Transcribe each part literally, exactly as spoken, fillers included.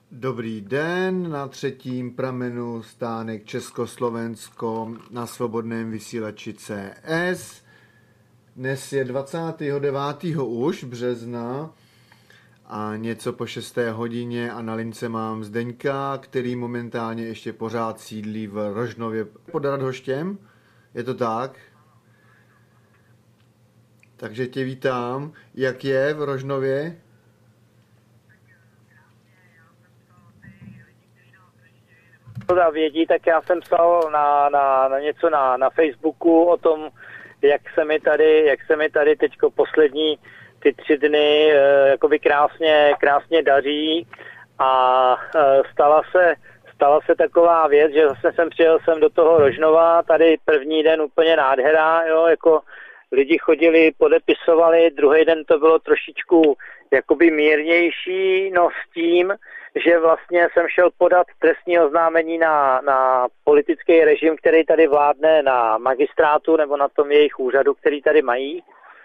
Dobrý den, na třetím pramenu stánek Československo na svobodném vysílači C S. Dnes je dvacátého devátého už března a něco po šesté hodině a na lince mám Zdeňka, který momentálně ještě pořád sídlí v Rožnově pod Radhoštěm. Je to tak? Takže tě vítám. Jak je v Rožnově? Vědí, tak já jsem psal na, na, na něco na, na Facebooku o tom, jak se mi tady, jak se mi tady teďko poslední ty tři dny e, jakoby krásně, krásně daří a e, stala se, stala se taková věc, že zase jsem přijel jsem do toho Rožnova, tady první den úplně nádhera, jo, jako lidi chodili, podepisovali, druhý den to bylo trošičku jakoby mírnější, no s tím, že vlastně jsem šel podat trestní oznámení na, na politický režim, který tady vládne na magistrátu nebo na tom jejich úřadu, který tady mají.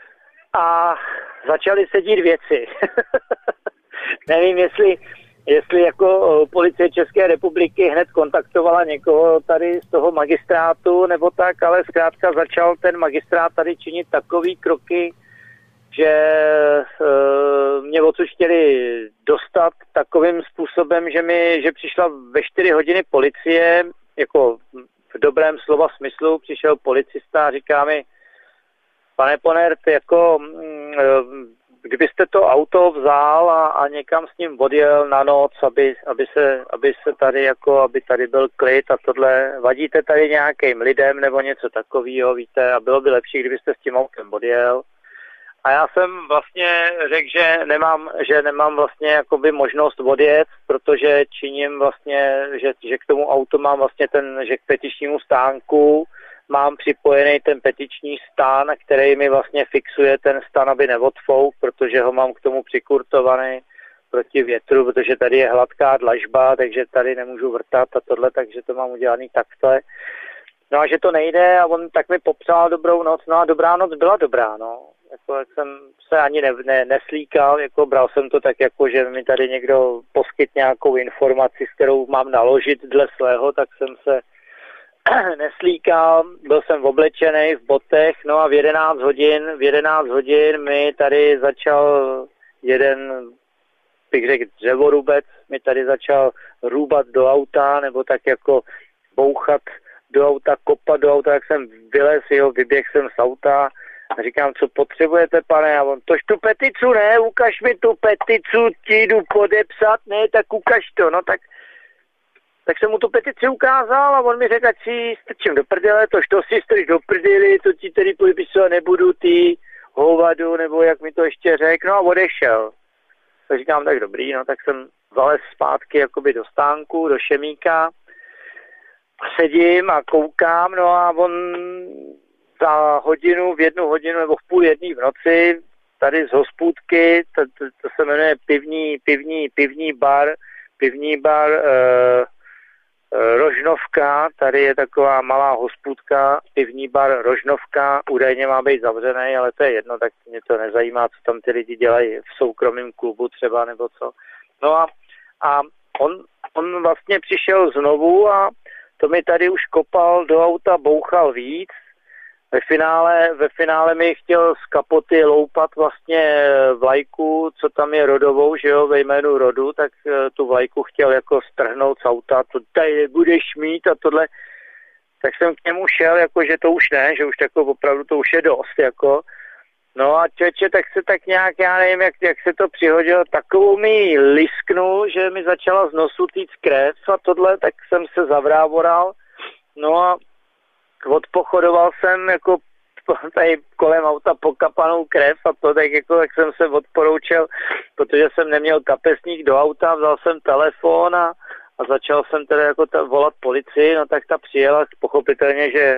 A začaly se dít věci. Nevím, jestli, jestli jako policie České republiky hned kontaktovala někoho tady z toho magistrátu nebo tak, ale zkrátka začal ten magistrát tady činit takový kroky, že e, mě odsud chtěli dostat takovým způsobem, že mi, že přišla ve čtyři hodiny policie, jako v dobrém slova smyslu, přišel policista a říká mi, pane Ponert, jako e, kdybyste to auto vzal a, a někam s ním odjel na noc, aby, aby, se, aby se tady jako, aby tady byl klid a tohle, vadíte tady nějakým lidem nebo něco takového, víte, a bylo by lepší, kdybyste s tím autem odjel. A já jsem vlastně řekl, že nemám, že nemám vlastně jakoby možnost odjet, protože činím vlastně, že, že k tomu autu mám vlastně ten, že k petičnímu stánku mám připojený ten petiční stán, který mi vlastně fixuje ten stan, aby neodfouk, protože ho mám k tomu přikurtovaný proti větru, protože tady je hladká dlažba, takže tady nemůžu vrtat a tohle, takže to mám udělaný takhle. No a že to nejde a on tak mi popřál dobrou noc, no a dobrá noc byla dobrá, no. Jako, jak jsem se ani ne, ne, neslíkal, jako bral jsem to tak, jako, že mi tady někdo poskyt nějakou informaci, s kterou mám naložit dle svého, tak jsem se neslíkal, byl jsem oblečený v botech, no a v jedenáct hodin, v jedenáct hodin mi tady začal jeden, bych řekl, dřevorubec, mi tady začal růbat do auta, nebo tak jako bouchat do auta, kopat do auta, jak jsem vylez, jo, vyběhl jsem z auta, a říkám, co potřebujete, pane? A on, tož tu peticu, ne? Ukaž mi tu peticu, ti jdu podepsat, ne? Tak ukaž to, no tak... Tak jsem mu tu petici ukázal a on mi řekl, ať si strčím do prdele, tož to si strč do prdeli, to ti tady podepisovat nebudu, ty hovadu, nebo jak mi to ještě řekl, no a odešel. Tak říkám, tak dobrý, no tak jsem zalez zpátky jakoby do stánku, do šemíka, a sedím a koukám, no a on... za hodinu, v jednu hodinu nebo v půl jedný v noci, tady z hospůdky, to, to, to se jmenuje pivní, pivní, pivní bar, pivní bar e, e, Rožnovka, tady je taková malá hospůdka, pivní bar Rožnovka, údajně má být zavřený, ale to je jedno, tak mě to nezajímá, co tam ty lidi dělají v soukromém klubu třeba, nebo co. No a, a on, on vlastně přišel znovu a to mi tady už kopal do auta, bouchal víc. Ve finále, ve finále mi chtěl z kapoty loupat vlastně vlajku, co tam je rodovou, že jo, ve jménu rodu, tak tu vlajku chtěl jako strhnout z auta, to tady budeš mít a tohle. Tak jsem k němu šel, jako že to už ne, že už jako opravdu to už je dost, jako. No a čeče, tak se tak nějak, já nevím, jak, jak se to přihodilo, takovou mi lisknul, že mi začala z nosu týct krev a tohle, tak jsem se zavrávoral, no a odpochodoval jsem jako tady kolem auta pokapanou krev a to tak jako tak jsem se odporoučel, protože jsem neměl kapesník do auta, vzal jsem telefon a, a začal jsem teda jako ta, volat policii, no tak ta přijela, pochopitelně, že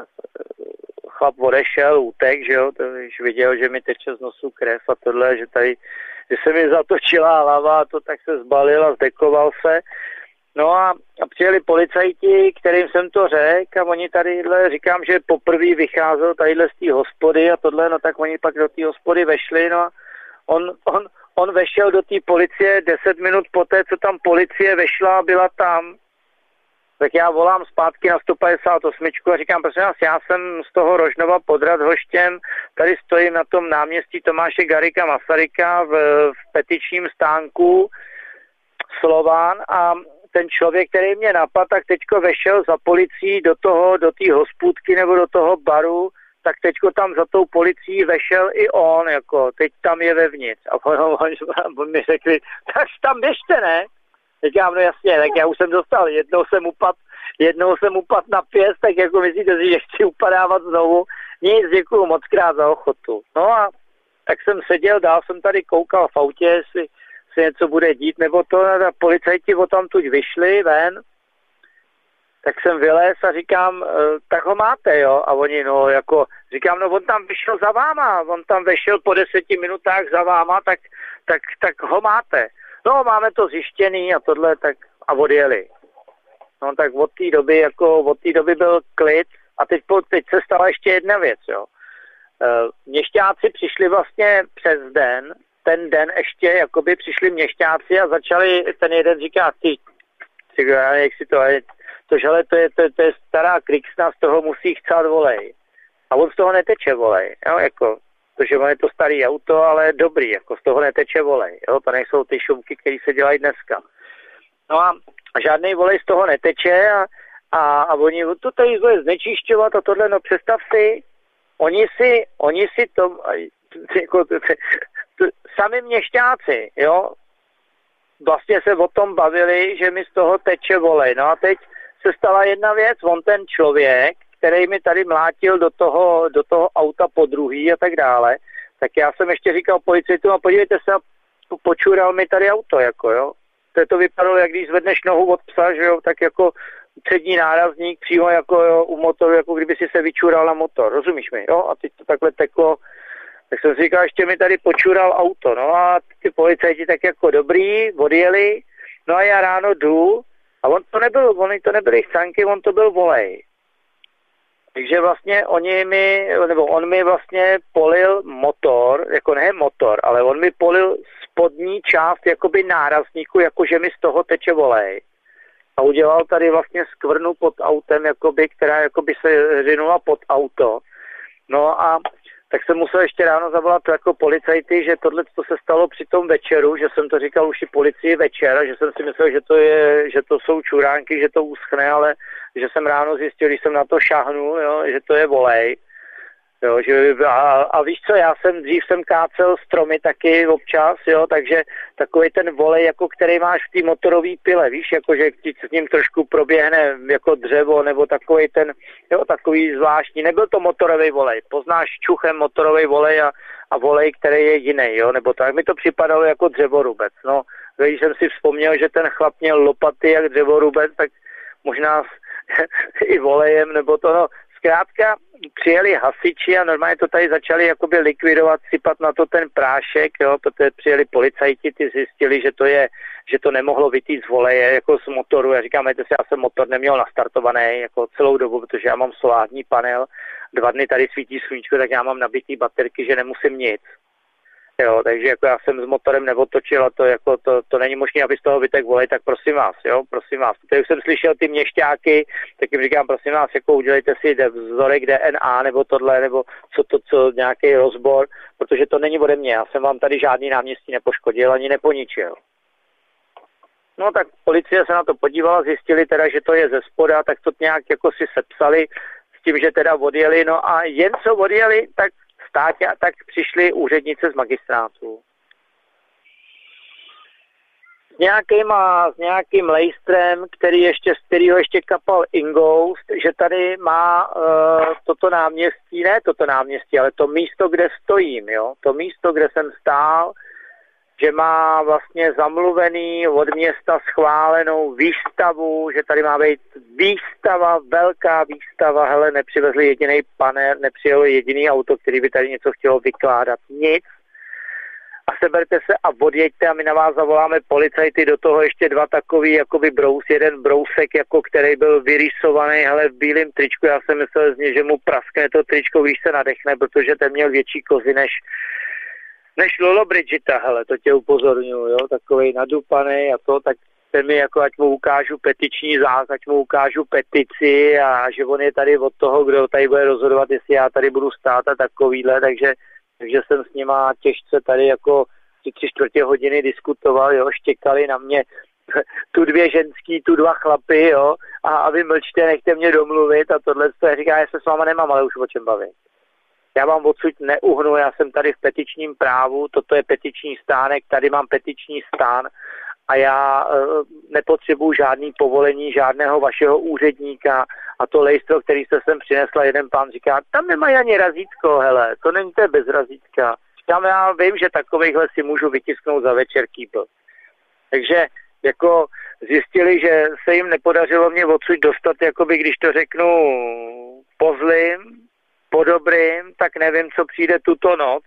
chlap odešel, útek, že jo, to když viděl, že mi teče z nosu krev a tohle, že tady, že se mi zatočila hlava a to tak se zbalil a zdekoval se. No a, a přijeli policajti, kterým jsem to řekl a oni tadyhle, říkám, že poprvé vycházel tadyhle z té hospody a tohle, no tak oni pak do té hospody vešli, no a on, on, on vešel do té policie deset minut poté, co tam policie vešla, byla tam. Tak já volám zpátky na sto padesát osm a říkám, prosím vás, já jsem z toho Rožnova pod Radhoštěm, tady stojím na tom náměstí Tomáše Garrigua Masaryka v, v petičním stánku Slován a ten člověk, který mě napadl, tak teďko vešel za policií do toho, do té hospůdky nebo do toho baru, tak teďko tam za tou policií vešel i on, jako teď tam je vevnitř. A on, on, on mi řekli, tak tam běžte, ne? Říkám, no jasně, tak já už jsem dostal, jednou jsem upad, jednou jsem upad na pěst, tak jako myslíte si, že chci upadávat znovu. Nic, děkuju moc krát za ochotu. No a tak jsem seděl, dál jsem tady koukal v autě, jestli se něco bude dít, nebo to, a policajti o tam tuď vyšli ven, tak jsem vylez a říkám, tak ho máte, jo? A oni, no, jako, říkám, no, on tam vyšel za váma, on tam vešel po deseti minutách za váma, tak, tak, tak ho máte. No, máme to zjištěný a tohle, tak a odjeli. No, tak od té doby, jako, od té doby byl klid a teď, teď se stala ještě jedna věc, jo. Měšťáci přišli vlastně přes den, ten den ještě, jakoby přišli měšťáci a začali, ten jeden říká, ty, ty jak si to je, to, žele, to je, to, to je stará kriksna, z toho musí chcát volej. A on z toho neteče volej, jo, jako, protože on je to starý auto, ale dobrý, jako z toho neteče volej, jo, to nejsou ty šumky, které se dělají dneska. No a žádný volej z toho neteče a, a, a oni to tady bude znečišťovat a tohle, no představ si, oni si, oni si to, jako, sami měšťáci, jo, vlastně se o tom bavili, že mi z toho teče volej. No a teď se stala jedna věc, on ten člověk, který mi tady mlátil do toho, do toho auta po druhý a tak dále, tak já jsem ještě říkal policajtům a podívejte se, počural mi tady auto, jako jo. To, to vypadalo, jak když zvedneš nohu od psa, že jo, tak jako přední nárazník přímo jako jo, u motoru, jako kdyby si se vyčural na motor, rozumíš mi, jo? A teď to takhle teklo, tak jsem si říkal, ještě mi tady počural auto, no a ty policajti tak jako dobrý, odjeli, no a já ráno jdu a on to nebyl, oni to nebyly chcanky, on to byl volej. Takže vlastně oni mi, nebo on mi vlastně polil motor, jako ne motor, ale on mi polil spodní část jakoby nárazníku, jakože mi z toho teče volej. A udělal tady vlastně skvrnu pod autem, jakoby, která jakoby se řinula pod auto. No a tak jsem musel ještě ráno zavolat jako policajty, že tohle to se stalo při tom večeru, že jsem to říkal už i policii večer, že jsem si myslel, že to, je, že to jsou čuránky, že to uschne, ale že jsem ráno zjistil, když jsem na to šáhnul, jo, že to je volej. Jo, že, a, a víš co, já jsem dřív jsem kácel stromy taky občas, jo, takže takový ten volej, jako který máš v té motorové pile, víš, jako že ti s ním trošku proběhne jako dřevo, nebo takový ten, jo, takový zvláštní, nebyl to motorový volej, poznáš čuchem motorový volej a, a volej, který je jiný, jo, nebo tak mi to připadalo jako dřevorubec, no, když jsem si vzpomněl, že ten chlap měl lopaty jak dřevorubec, tak možná i volejem, nebo to, no, zkrátka přijeli hasiči a normálně to tady začali jakoby likvidovat, sypat na to ten prášek, jo, protože přijeli policajti, ty zjistili, že to je, že to nemohlo vytít z voleje, jako z motoru. Já říkám, že já jsem motor neměl nastartovaný jako celou dobu, protože já mám solární panel, dva dny tady svítí sluníčko, tak já mám nabitý baterky, že nemusím nic. Jo, takže jako já jsem s motorem neotočil a to, jako to, to není možné, aby z toho vytek volej, tak prosím vás, jo, prosím vás. Teď jsem slyšel ty měšťáky, tak jim říkám, prosím vás, jako udělejte si vzorek D N A nebo tohle, nebo co to, co nějaký rozbor, protože to není ode mě, já jsem vám tady žádný náměstí nepoškodil, ani neponičil. No tak policie se na to podívala, zjistili teda, že to je ze spoda, tak to nějak jako si sepsali s tím, že teda odjeli, no a jen co odjeli, tak státě, a tak přišli úřednice z magistrátu. S nějakým, s nějakým lejstrem, který ještě, z kterého ještě kapal ingoust, že tady má uh, toto náměstí, ne toto náměstí, ale to místo, kde stojím, jo, to místo, kde jsem stál, že má vlastně zamluvený od města schválenou výstavu, že tady má být výstava, velká výstava, hele, nepřivezli jediný panel, nepřijelo jediný auto, který by tady něco chtělo vykládat, nic. A seberte se a odjeďte a my na vás zavoláme policajty, do toho ještě dva takový jakoby brous, jeden brousek, jako který byl vyrysovaný, hele, v bílém tričku, já jsem myslel z něj, že mu praskne to tričko, víš, se nadechne, protože ten měl větší kozy než než Lolo Bridgeta, hele, to tě upozorňuju, jo, takovej nadupaný a to, tak ten mi jako, ať mu ukážu petiční zák, ať mu ukážu petici a že on je tady od toho, kdo tady bude rozhodovat, jestli já tady budu stát a takovýhle, takže, takže jsem s nima těžce tady jako tři, tři čtvrtě hodiny diskutoval, jo, štěkali na mě tu dvě ženský, tu dva chlapy, jo, a, a vy mlčte, nechte mě domluvit a tohle, to říká, já se s váma nemám, ale už o čem bavit. Já vám odsud neuhnu, já jsem tady v petičním právu, toto je petiční stánek, tady mám petiční stán a já e, nepotřebuji žádný povolení, žádného vašeho úředníka a to lejstro, který jste sem přinesla, jeden pán říká, tam nemají ani razítko, hele, to není to bez razítka. Tam já vím, že takovejhle si můžu vytisknout za večer kýbl. Takže jako zjistili, že se jim nepodařilo mě odsud dostat, jakoby když to řeknu po zlým, po dobrým, tak nevím, co přijde tuto noc.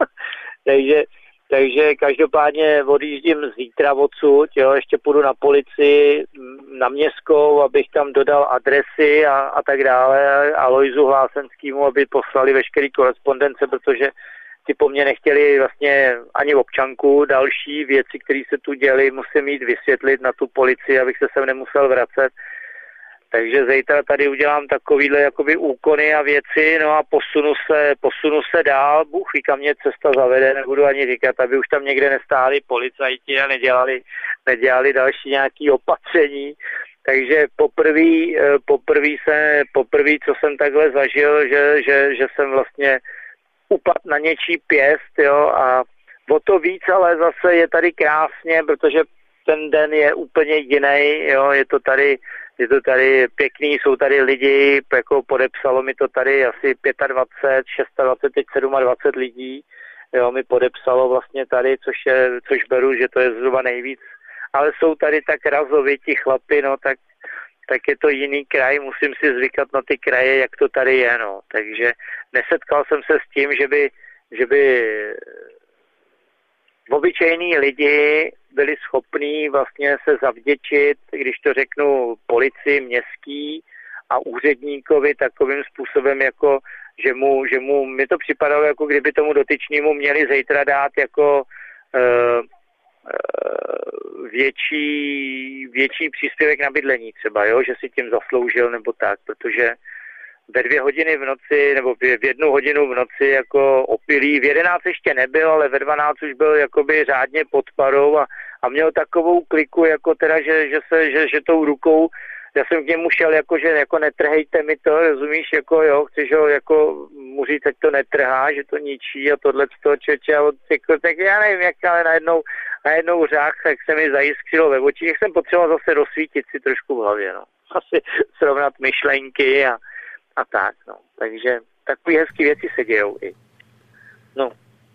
takže, takže každopádně odjíždím zítra odsud, jo, ještě půjdu na policii, na městskou, abych tam dodal adresy a, a tak dále, a Lojzu Hlásenskýmu, aby poslali veškerý korespondence, protože ty po mně nechtěli vlastně ani občanku, další věci, které se tu děly, musím jít vysvětlit na tu policii, abych se sem nemusel vracet. Takže zítra tady udělám takovýhle jakoby úkony a věci, no a posunu se, posunu se dál, Bůh ví, kam mě cesta zavede, nebudu ani říkat, aby už tam někde nestáli policajti a nedělali, nedělali další nějaké opatření. Takže poprvé, poprvé se, poprvé, co jsem takhle zažil, že, že, že jsem vlastně upad na něčí pěst, jo, a o to víc, ale zase je tady krásně, protože ten den je úplně jiný, jo, je to tady, je to tady pěkný, jsou tady lidi, jako podepsalo mi to tady asi dvacet pět, dvacet šest, teď dvacet sedm lidí, jo, mi podepsalo vlastně tady, což je, což beru, že to je zhruba nejvíc, ale jsou tady tak razovití chlapi, no, tak tak je to jiný kraj, musím si zvykat na ty kraje, jak to tady je, no. Takže nesetkal jsem se s tím, že by, že by obyčejní lidi byli schopní vlastně se zavděčit, když to řeknu, policii městský a úředníkovi takovým způsobem, jako že mu, že mu, mi to připadalo, jako kdyby tomu dotyčnému měli zítra dát jako uh, větší, větší příspěvek na bydlení třeba, jo, že si tím zasloužil nebo tak, protože ve dvě hodiny v noci, nebo v jednu hodinu v noci jako opilý, v jedenáct ještě nebyl, ale ve dvanáct už byl jakoby řádně pod parou a, a měl takovou kliku, jako teda, že, že se, že, že tou rukou, já jsem k němu šel, jako, že jako netrhejte mi to, rozumíš, jako jo, chceš ho jako mu říct, ať to netrhá, že to ničí a tohle z toho čeče, a jako, tak já nevím, jak, ale najednou, najednou řák, tak se mi zajiskřilo ve očích, jak jsem potřeboval zase rozsvítit si trošku v hlavě, no. Asi srovnat myšlenky a, a tak, no. Takže takové hezké věci se dějou i. No.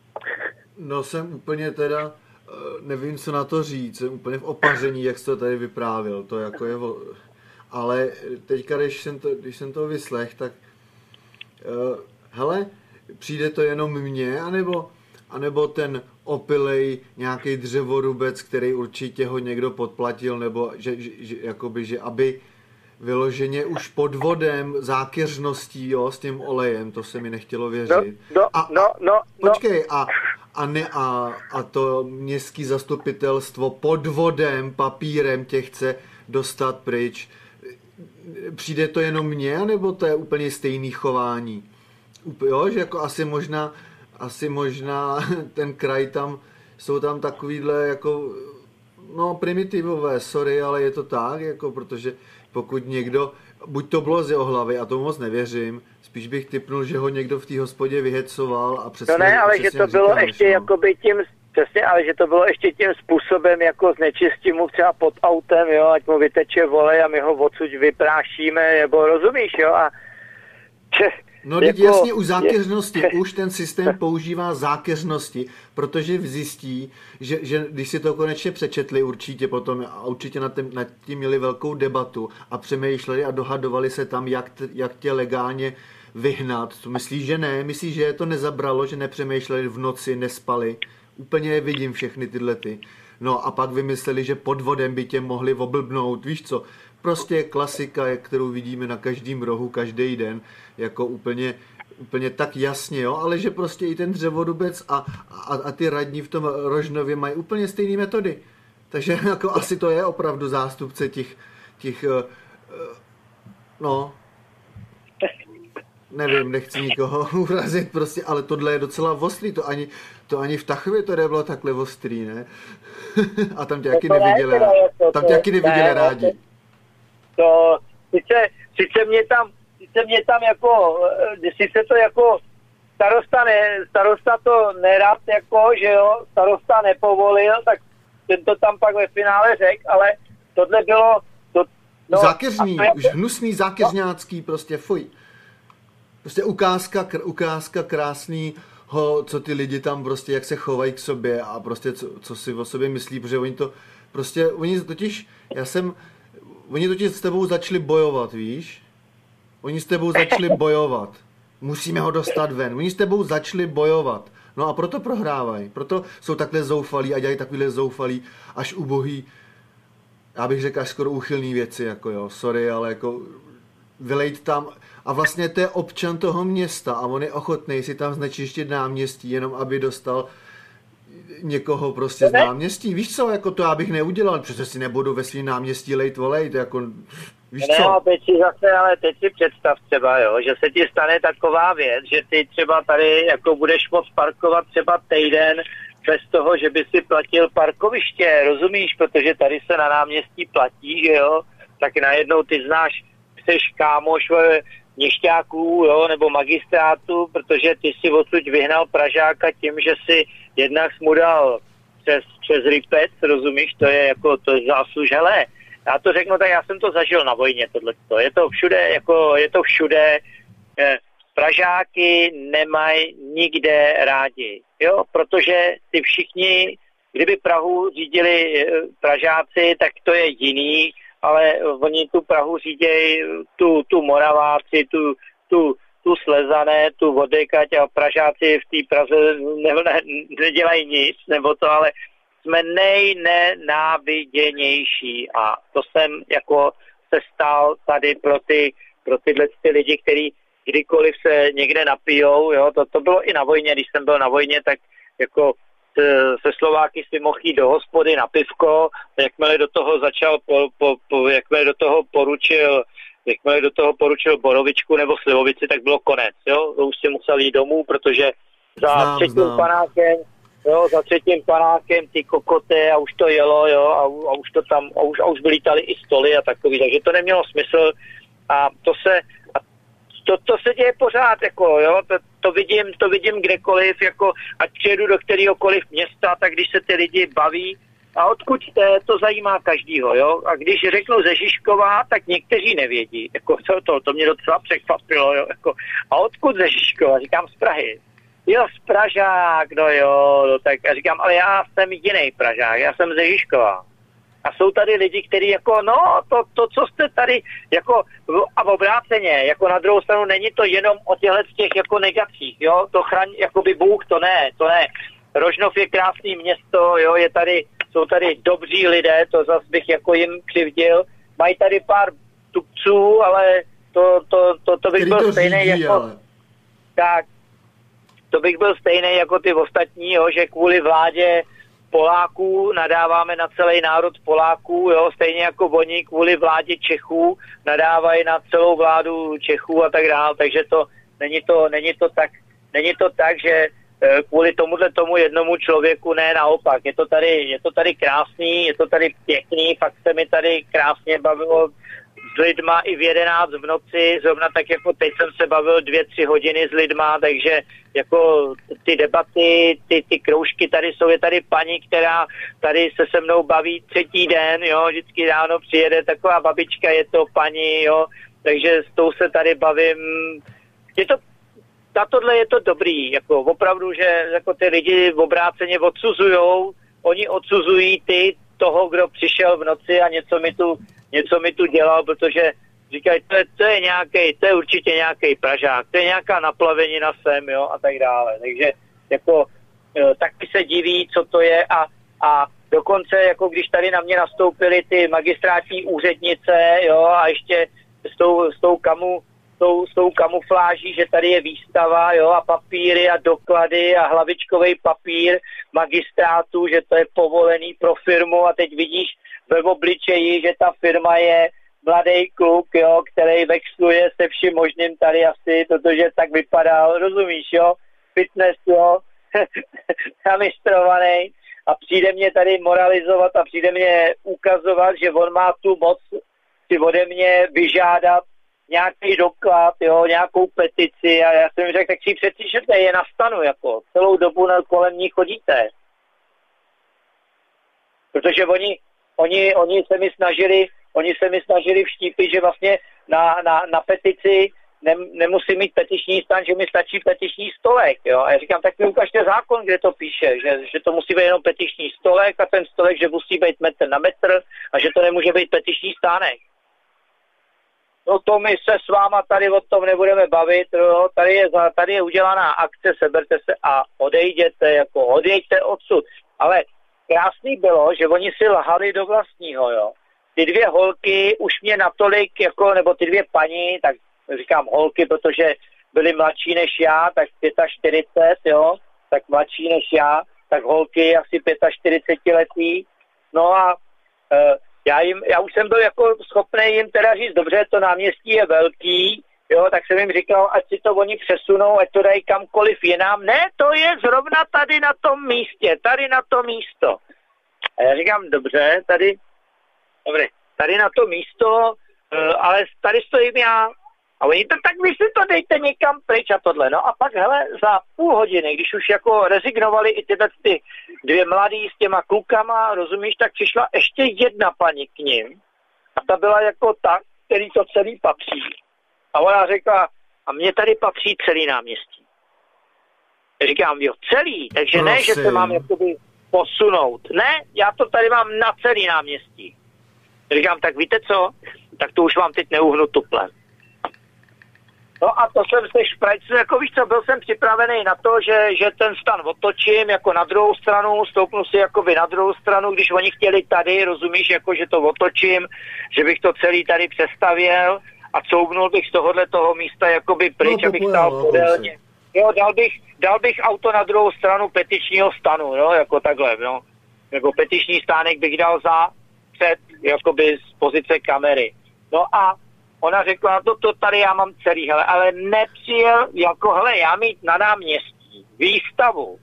No jsem úplně teda, nevím, co na to říct, jsem úplně v opaření, jak jsi to tady vyprávěl, to jako je... Ale teďka, když jsem to, když jsem to vyslech, tak uh, hele, přijde to jenom mně, anebo, anebo ten opilej nějaký dřevorubec, který určitě ho někdo podplatil, nebo že, že, že, jakoby, že aby vyloženě už podvodem, zákeřností, jo, s tím olejem, to se mi nechtělo věřit. No, no, a, no, no, počkej, a, a, ne, a, a to městské zastupitelstvo podvodem, papírem tě chce dostat pryč. Přijde to jenom mně, nebo to je úplně stejný chování? Jo, že jako asi možná, asi možná ten kraj tam, jsou tam takovýhle jako, no primitivové, sorry, ale je to tak, jako protože pokud někdo, buď to bylo z jeho hlavy, a to moc nevěřím, spíš bych tipnul, že ho někdo v té hospodě vyhecoval a přesně... No ne, ale že to bylo říkáš, ještě no. jakoby tím, přesně, ale že to bylo ještě tím způsobem, jako znečistím mu třeba pod autem, jo, ať mu vyteče volej a my ho odsud vyprášíme, nebo rozumíš, jo, a... Če, No jako, jasně, u zákeřnosti, je, už ten systém používá zákeřnosti, protože zjistí, že, že když si to konečně přečetli určitě potom a určitě nad tím, nad tím měli velkou debatu a přemýšleli a dohadovali se tam, jak, t, jak tě legálně vyhnat. To myslíš, že ne? Myslíš, že je to nezabralo, že nepřemýšleli v noci, nespali? Úplně vidím všechny tyhle ty. No a pak vymysleli, že podvodem by tě mohli oblbnout, víš co? Prostě klasika, kterou vidíme na každém rohu, každý den, jako úplně úplně tak jasně, jo, ale že prostě i ten Dřevorubec a, a, a ty radní v tom Rožnově mají úplně stejné metody. Takže jako asi to je opravdu zástupce těch, těch uh, uh, no, nevím, nechci nikoho urazit prostě, ale tohle je docela ostrý, to ani, to ani v Tachově to nebylo takhle ostrý, ne? A tam tě taky neviděli, tam tě taky neviděli rádi. To, sice, sice mě tam, sice mě tam jako, sice to jako starosta, ne, starosta to nerad jako, že jo, starosta nepovolil, tak ten to tam pak ve finále řekl, ale tohle bylo... To, no, zákeřný, to už hnusný zákeřňácký, prostě fuj. Prostě ukázka, kr, ukázka krásnýho, co ty lidi tam prostě, jak se chovají k sobě a prostě co, co si o sobě myslí, protože oni to prostě, oni totiž, já jsem, oni totiž s tebou začali bojovat, víš? Oni s tebou začali bojovat. Musíme ho dostat ven. Oni s tebou začali bojovat. No a proto prohrávají. Proto jsou takhle zoufalí a dělají takovýhle zoufalí, až ubohý, já bych řekl až skoro úchylný věci, jako jo, sorry, ale jako vylejt tam a vlastně to je občan toho města a on je ochotný si tam znečištit náměstí, jenom aby dostal někoho prostě z náměstí. Víš co, jako to já bych neudělal, přece si nebudu ve svým náměstí lejt volej, to jako, víš co? Ne, teď si zase, ale teď si představ třeba, jo, že se ti stane taková věc, že ty třeba tady jako budeš moct parkovat třeba týden bez toho, že by si platil parkoviště, rozumíš, protože tady se na náměstí platí, že jo, tak najednou ty znáš, jsi kámoš měšťáků, jo, nebo magistrátu, protože ty si odsud vyhnal Pražáka tím, že si jednak mu dal přes, přes rypec, rozumíš, to je jako, to je zásluž, hele, já to řeknu, tak já jsem to zažil na vojně, tohleto, je to všude, jako, je to všude, eh, Pražáky nemají nikde rádi, jo, protože ty všichni, kdyby Prahu řídili Pražáci, tak to je jiný, ale oni tu Prahu řídějí, tu, tu Moraváci, tu, tu, tu Slezané, tu Vodekať a Pražáci v té Praze ne, ne, nedělají nic, nebo to, ale jsme nejnenáviděnější a to jsem jako se stál tady pro ty, pro tyhle ty lidi, kteří kdykoliv se někde napijou, jo, to, to bylo i na vojně, když jsem byl na vojně, tak jako se Slováky si mohl jít do hospody na pivko, jakmile do toho začal, po, po, po, jakmile do toho poručil, jakmile do toho poručil borovičku nebo slivovici, tak bylo konec, jo, to už si musel jít domů, protože za znám, třetím znám. panákem, jo, za třetím panákem ty kokoty a už to jelo, jo, a, a už to tam, a už, a už vylítali i stoly a takový, takže to nemělo smysl a to se, a To, to se děje pořád, jako, jo, to, to, vidím, to vidím kdekoliv, jako, ať přijedu do kteréhokoliv města, tak když se ty lidi baví, a odkud jste, to zajímá každýho, jo, a když řeknu ze Žižkova, tak někteří nevědí, jako, to, to, to mě docela překvapilo, jo, jako, a odkud ze Žižkova, říkám z Prahy, jo, z Pražák, no jo, no, tak a říkám, ale já jsem jiný Pražák, já jsem ze Žižkova. A jsou tady lidi, kteří jako, no, to, to, co jste tady, jako, a v obráceně, jako na druhou stranu není to jenom o těchto těch jako negacích, jo, to chraň, jakoby Bůh, to ne, to ne. Rožnov je krásný město, jo, je tady, jsou tady dobří lidé, to zas bych jako jim křivdil, mají tady pár tupců, ale to, to, to, to bych Který byl to stejný řídí, jako, ale... tak, to bych byl stejný jako ty ostatní, jo, že kvůli vládě Poláků nadáváme na celý národ Poláků, jo, stejně jako oni kvůli vládě Čechů nadávají na celou vládu Čechů a tak dále, takže to není to, není to tak, není to tak, že kvůli tomuhle tomu jednomu člověku, ne naopak, je to tady, je to tady krásný, je to tady pěkný, fakt se mi tady krásně bavilo s lidma i v jedenáct v noci, zrovna tak jako teď jsem se bavil dvě, tři hodiny s lidma, takže jako ty debaty, ty, ty kroužky tady jsou, je tady paní, která tady se se mnou baví třetí den, jo, vždycky ráno přijede taková babička, je to paní, jo, takže s tou se tady bavím, je to, na tohle je to dobrý, jako opravdu, že jako ty lidi obráceně odsuzujou, oni odsuzují ty toho, kdo přišel v noci a něco mi tu něco mi tu dělal, protože říkají, to je, to je nějaký, to je určitě nějaký Pražák, to je nějaká naplavenina sem, jo, a tak dále. Takže jako taky se diví, co to je a, a dokonce, jako když tady na mě nastoupily ty magistrátní úřednice, jo, a ještě s tou, s tou kamu, tou, s tou kamufláží, že tady je výstava, jo, a papíry a doklady a hlavičkový papír magistrátu, že to je povolený pro firmu a teď vidíš ve obličeji, že ta firma je mladý kluk, jo, který vexluje se vším možným tady asi, protože tak vypadal, rozumíš, jo, fitness, jo, namistrovaný a přijde mě tady moralizovat a přijde mě ukazovat, že on má tu moc si ode mě vyžádat nějaký doklad, jo, nějakou petici a já jsem jim řekl, tak si přečtěte, je na stanu, jako, celou dobu na kolem ní chodíte. Protože oni, oni, oni se mi snažili, oni se mi snažili vštípit, že vlastně na, na, na petici ne, nemusí mít petiční stan, že mi stačí petiční stolek, jo. A já říkám, tak mi ukažte zákon, kde to píše, že, že to musí být jenom petiční stolek a ten stolek, že musí být metr na metr a že to nemůže být petiční stánek. No to my se s váma tady o tom nebudeme bavit, jo. Tady je, tady je udělaná akce, seberte se a odejděte, jako odejďte odsud. Ale krásný bylo, že oni si lahali do vlastního, jo. Ty dvě holky už mě natolik, jako, nebo ty dvě paní, tak říkám holky, protože byly mladší než já, tak čtyřicet pět, jo, tak mladší než já, tak holky asi čtyřicet pět letý. No a e, já, jim, já už jsem byl jako schopný jim teda říct, dobře, to náměstí je velký, jo, tak jsem jim říkal, ať si to oni přesunou, ať to dají kamkoliv jinam. Ne, to je zrovna tady na tom místě, tady na to místo. A já říkám, dobře, tady, dobře, tady na to místo, ale tady stojím já. A oni to tak vy si to dejte někam pryč a tohle. No a pak, hele, za půl hodiny, když už jako rezignovali i tyhle ty dvě mladý s těma klukama, rozumíš, tak přišla ještě jedna paní k ním. A ta byla jako ta, který to celý patří. A ona řekla, a mně tady patří celý náměstí. Říkám, jo, celý, takže Prosím. Ne, že se mám jakoby posunout. Ne, já to tady mám na celý náměstí. Říkám, tak víte co? Tak to už vám teď neuhnu tuplem. No a to jsem se šprajcil, jako víš co, byl jsem připravený na to, že, že ten stan otočím jako na druhou stranu, stoupnu si jakoby na druhou stranu, když oni chtěli tady, rozumíš, jako že to otočím, že bych to celý tady přestavěl a couvnul bych z tohohle toho místa jakoby pryč, no, abych stál podélně. Jo, dal bych, dal bych auto na druhou stranu petičního stanu, no, jako takhle, no. Jako petiční stánek bych dal za před, jakoby z pozice kamery. No a ona řekla, no to tady já mám celý, hele, ale nepřijel, jako, hele, já mít na náměstí výstavu,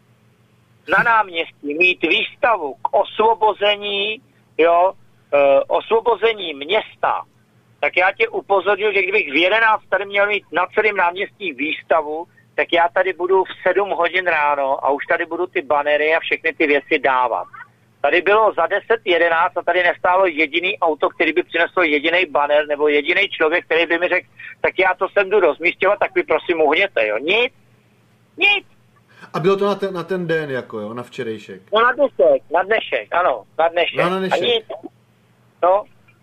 na náměstí mít výstavu k osvobození, jo, e, osvobození města, tak já tě upozorňuji, že kdybych v jedenáct tady měl mít na celém náměstí výstavu, tak já tady budu v sedm hodin ráno a už tady budu ty banery a všechny ty věci dávat. Tady bylo za deset jedenáct a tady nestálo jediný auto, který by přinesl jediný banner nebo jediný člověk, který by mi řekl, tak já to sem jdu rozmístěvat, tak vy prosím uhněte, jo. Nic. Nic. A bylo to na ten, na ten den, jako jo, na včerejšek? No na dnešek, na dnešek, ano, na dnešek. No, na dnešek. A nic. No.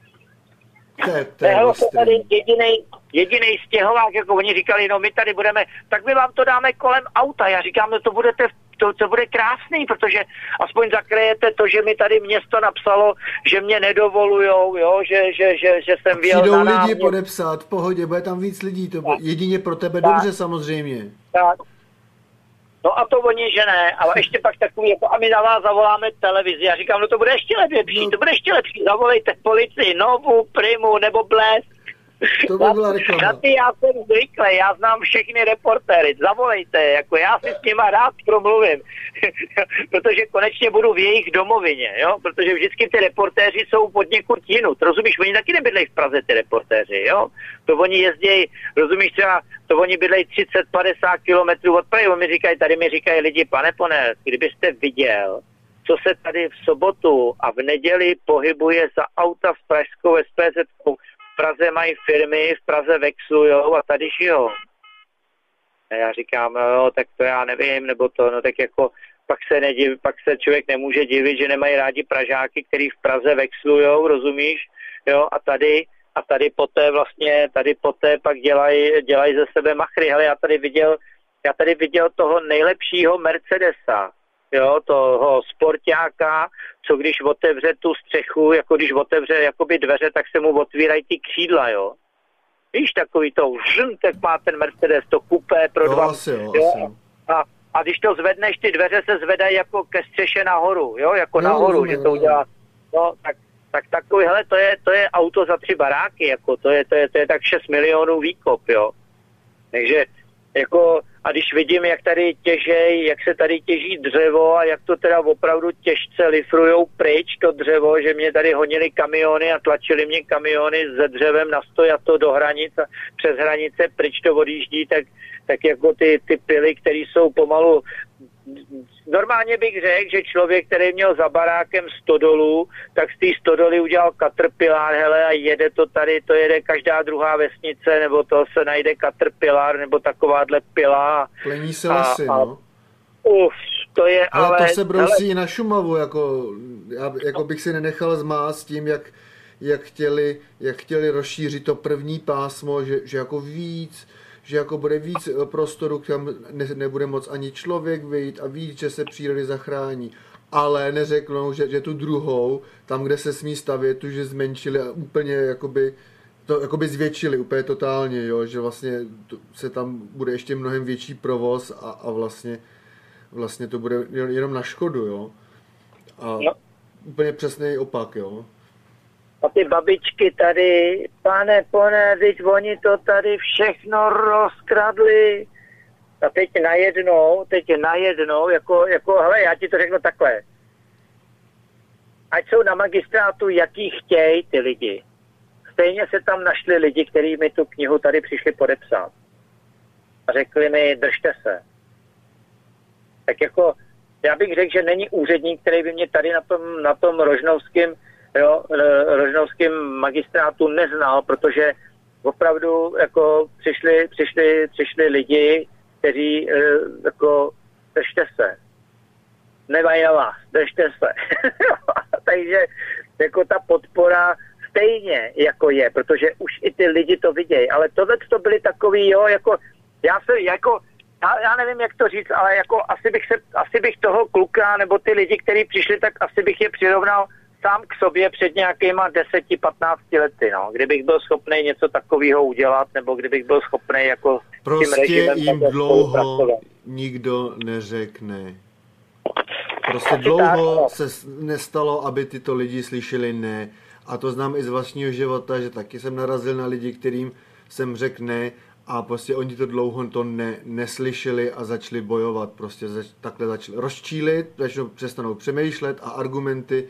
Nehlo se tady jedinej, jedinej stěhovák, jako oni říkali, no my tady budeme, tak my vám to dáme kolem auta. Já říkám, no to budete, to, to bude krásný, protože aspoň zakrejete to, že mi tady město napsalo, že mě nedovolujou, jo, že, že, že, že jsem vyjel na náměstí. Přijdou lidi podepsat, v pohodě, bude tam víc lidí, to bude jedině pro tebe tak. Dobře samozřejmě. Tak. No a to oni, že ne, ale ještě pak takový, jako a my na vás zavoláme televizi. Já říkám, no to bude ještě lepší, no. to bude ještě lepší, zavolejte policii, Novu, Primu nebo Blesk. To by byla reklama. Na ty já jsem zvyklý, já znám všechny reportéry, zavolejte, jako já si s nima rád promluvím, protože konečně budu v jejich domovině, jo, protože vždycky ty reportéři jsou pod někud jinut, rozumíš, oni taky nebydlejí v Praze, ty reportéři, jo, to oni jezdí, rozumíš třeba, to oni bydlejí třicet padesát kilometrů od Prahy, oni mi říkají, tady mi říkají lidi, pane Poner, kdybyste viděl, co se tady v sobotu a v neděli pohybuje za auta s pražskou S P Z kou, v Praze mají firmy, v Praze vexlujou a tady žijou. A já říkám, no, tak to já nevím, nebo to, no tak jako pak se, nediv, pak se člověk nemůže divit, že nemají rádi Pražáky, který v Praze vexlujou, rozumíš, jo, a tady, a tady poté vlastně, tady poté pak dělají, dělají ze sebe machry. Hele, já tady viděl, já tady viděl toho nejlepšího Mercedesa, jo, toho sportáka, co když otevře tu střechu, jako když otevře jakoby dveře, tak se mu otvírají ty křídla, jo. Víš, takový to žn, tak má ten Mercedes, to kupé pro no, dva. Asi, jo, jo? asi. A, a když to zvedneš, ty dveře se zvedají jako ke střeše nahoru, jo, jako no, nahoru, rozumím, že to udělá. No, tak, tak takový, hele, to je, to je auto za tři baráky, jako, to je, to je, to je tak šest milionů výkop, jo. Takže, jako, a když vidím, jak tady těžej, jak se tady těží dřevo a jak to teda opravdu těžce lifrujou pryč to dřevo, že mě tady honili kamiony a tlačili mě kamiony se dřevem na stojato do hranic a přes hranice pryč to odjíždí, tak, tak jako ty, ty pily, které jsou pomalu. Normálně bych řekl, že člověk, který měl za barákem stodolu, tak z té stodoly udělal Caterpillar, hele, a jede to tady, to jede každá druhá vesnice, nebo to se najde Caterpillar, nebo takováhle pila. Plení se lesy, a, no. Uf, to je, ale... Ale to se brousí hele, na Šumavu, jako, já, jako bych si nenechal zmást tím, jak, jak, chtěli, jak chtěli rozšířit to první pásmo, že, že jako víc... že jako bude víc prostoru, kam ne, nebude moc ani člověk vyjít a víc, že se přírody zachrání. Ale neřeknou, že, že tu druhou, tam, kde se smí stavět, tu, že zmenšili a úplně jakoby, to jakoby zvětšili úplně totálně, jo? Že vlastně to, se tam bude ještě mnohem větší provoz a, a vlastně, vlastně to bude jenom na škodu, jo. A no. Úplně přesný opak, jo. A ty babičky tady, pane pone, teď oni to tady všechno rozkradli. A teď najednou, teď najednou, jako, jako, hele, já ti to řeknu takhle. Ať jsou na magistrátu, jaký chtějí ty lidi. Stejně se tam našli lidi, kteří mi tu knihu tady přišli podepsat. A řekli mi, držte se. Tak jako, já bych řekl, že není úředník, který by mě tady na tom, na tom rožnovském jo, rožnovském magistrátu neznal, protože opravdu jako přišli, přišli, přišli lidi, kteří jako držte se. Nevajala, držte se. Takže jako ta podpora stejně jako je, protože už i ty lidi to vidějí, ale tohle to byly takový, jo, jako já se, jako já, já nevím, jak to říct, ale jako asi bych se, asi bych toho kluka, nebo ty lidi, kteří přišli, tak asi bych je přirovnal sám k sobě před nějakýma deseti patnácti lety, no. Kdybych byl schopný něco takového udělat, nebo kdybych byl schopný jako prostě tím režimem jim dlouho nikdo neřekne. Prostě Asi dlouho tak, se nestalo, aby tyto lidi slyšeli ne. A to znám i z vlastního života, že taky jsem narazil na lidi, kterým jsem řekl ne, a prostě oni to dlouho to ne, neslyšeli a začali bojovat. Prostě zač, takhle začali rozčílit, začnou přestanou přemýšlet a argumenty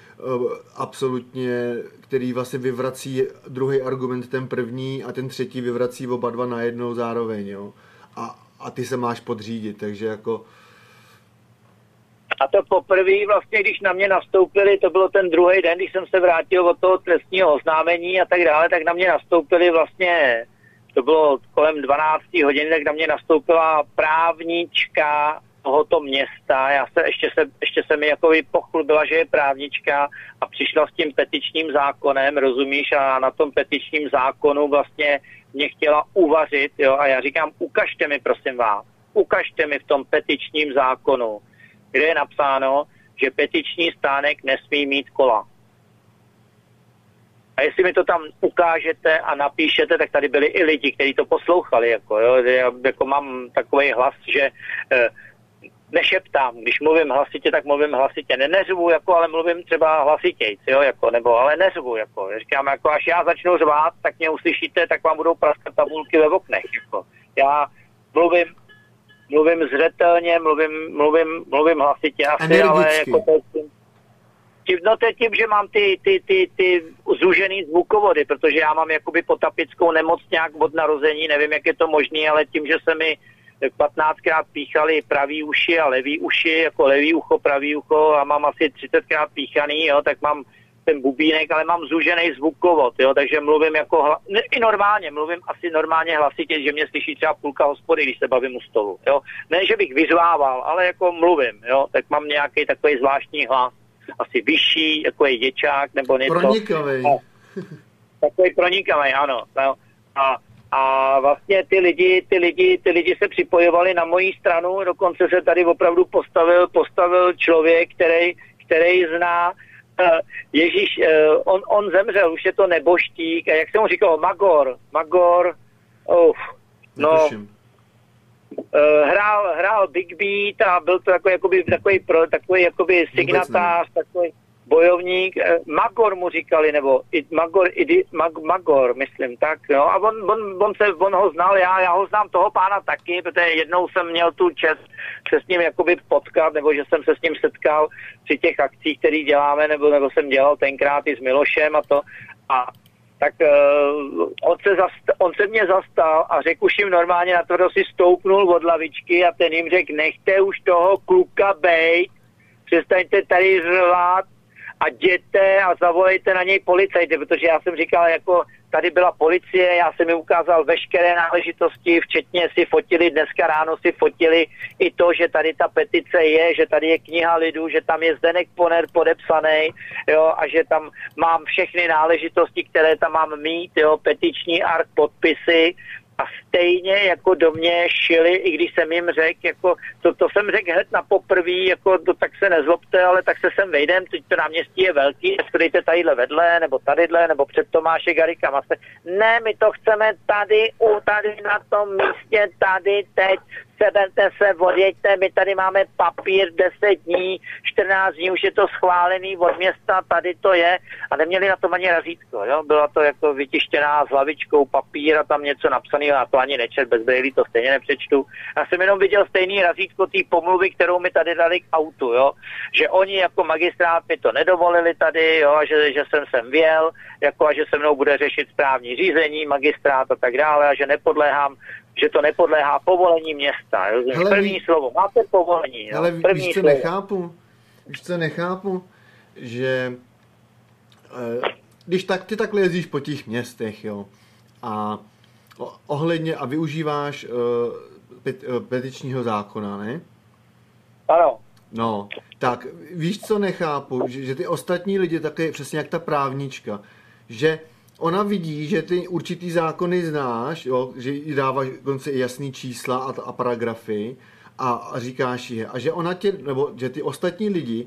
absolutně, který vlastně vyvrací druhý argument ten první a ten třetí vyvrací oba dva najednou zároveň, jo. A, a ty se máš podřídit, takže jako... A to poprvé vlastně, když na mě nastoupili, to bylo ten druhý den, když jsem se vrátil od toho trestního oznámení a tak dále, tak na mě nastoupili vlastně, to bylo kolem dvanácti hodin, tak na mě nastoupila právnička tohoto města. Já se ještě se, ještě se mi jako pochlubila, že je právnička a přišla s tím petičním zákonem, rozumíš, a na tom petičním zákonu vlastně mě chtěla uvařit, jo, a já říkám, ukažte mi, prosím vás, ukažte mi v tom petičním zákonu, kde je napsáno, že petiční stánek nesmí mít kola. A jestli mi to tam ukážete a napíšete, tak tady byli i lidi, kteří to poslouchali, jako, jo, já jako mám takový hlas, že eh, nešeptám, když mluvím hlasitě, tak mluvím hlasitě, ne, neřvu, jako, ale mluvím třeba hlasitějc, jo, jako, nebo, ale neřvu, jako, říkám, jako, až já začnu řvát, tak mě uslyšíte, tak vám budou praskat tabulky ve oknech, jako, já mluvím, mluvím zřetelně, mluvím, mluvím, mluvím hlasitě asi, ale jako to tím, no to je tím, že mám ty, ty, ty, ty zúžený zvukovody, protože já mám jakoby potapickou nemoc nějak od narození, nevím, jak je to možný, ale tím, že se mi patnáctkrát píchali pravý uši a levý uši, jako levý ucho, pravý ucho a mám asi třicetkrát píchaný, jo, tak mám ten bubínek, ale mám zúžený zvukovod, jo, takže mluvím jako, hla... i normálně, mluvím asi normálně hlasitě, že mě slyší třeba půlka hospody, když se bavím u stolu, jo. Ne, že bych vyzvával, ale jako mluvím, jo, tak mám nějaký takový zvláštní hlas, asi vyšší, jako je děčák, nebo něco. Pronikavej. Takový pronikavej, ano. No. A, a vlastně ty lidi, ty lidi, ty lidi se připojovali na moji stranu, dokonce se tady opravdu postavil, postavil člověk, který, který zná Ježíš, on, on zemřel, už je to neboštík, a jak jsem mu říkal, Magor, Magor, uf, no, hrál, hrál Big Beat a byl to jako, jakoby, takový, pro, takový jakoby signatář, takový bojovník, Magor mu říkali, nebo Magor, idi, Mag, Magor, myslím, tak, no, a on, on, on, se, on ho znal, já, já ho znám toho pána taky, protože jednou jsem měl tu čest se s ním jakoby potkat, nebo že jsem se s ním setkal při těch akcích, které děláme, nebo, nebo jsem dělal tenkrát i s Milošem a to, a tak uh, on, se zast, on se mě zastal a řekl už jim normálně, na to si stoupnul od lavičky a ten jim řekl, nechte už toho kluka bejt, přestaňte tady řvát a jděte a zavolejte na něj policajty, protože já jsem říkal, jako tady byla policie, já jsem mi ukázal veškeré náležitosti, včetně si fotili, dneska ráno si fotili i to, že tady ta petice je, že tady je kniha lidu, že tam je Zdeněk Poner podepsaný, jo, a že tam mám všechny náležitosti, které tam mám mít, jo, petiční art, podpisy. A stejně jako do mě šili, i když jsem jim řekl, jako, to, to jsem řekl hned na poprví, jako, to, tak se nezlobte, ale tak se sem vejdem, teď to náměstí je velký, dejte tadyhle vedle, nebo tadyhle, nebo před Tomáše Garrigua Masaryka. Ne, my to chceme tady, u, tady na tom místě, tady, teď, seberte se, odjeďte, my tady máme papír deset dní, čtrnáct dní, už je to schválený od města, tady to je, a neměli na tom ani razítko, jo, byla to jako vytištěná s hlavičkou papír a tam něco napsaného, a to ani nečet, bez brejlí to stejně nepřečtu. Já jsem jenom viděl stejný razítko té pomluvy, kterou mi tady dali k autu, jo, že oni jako magistrát mi to nedovolili tady, jo, a že, že jsem sem vjel, jako a že se mnou bude řešit správní řízení, magistrát a tak dále, a že nepodléhám, že to nepodléhá povolení města. Hele, první ví... slovo, máte povolení. Ale no? První víš, co slovo. nechápu? Víš, co nechápu? Že eh, když tak, ty takhle jezdíš po těch městech, jo, a ohledně a využíváš eh, pet, eh, petičního zákona, ne? Ano. No, tak víš, co nechápu? Že, že ty ostatní lidi, také přesně jak ta právnička, že ona vidí, že ty určitý zákony znáš, jo, že jí dáváš konce jasný čísla a, a paragrafy a, a říkáš je. A že ona tě, nebo že ty ostatní lidi,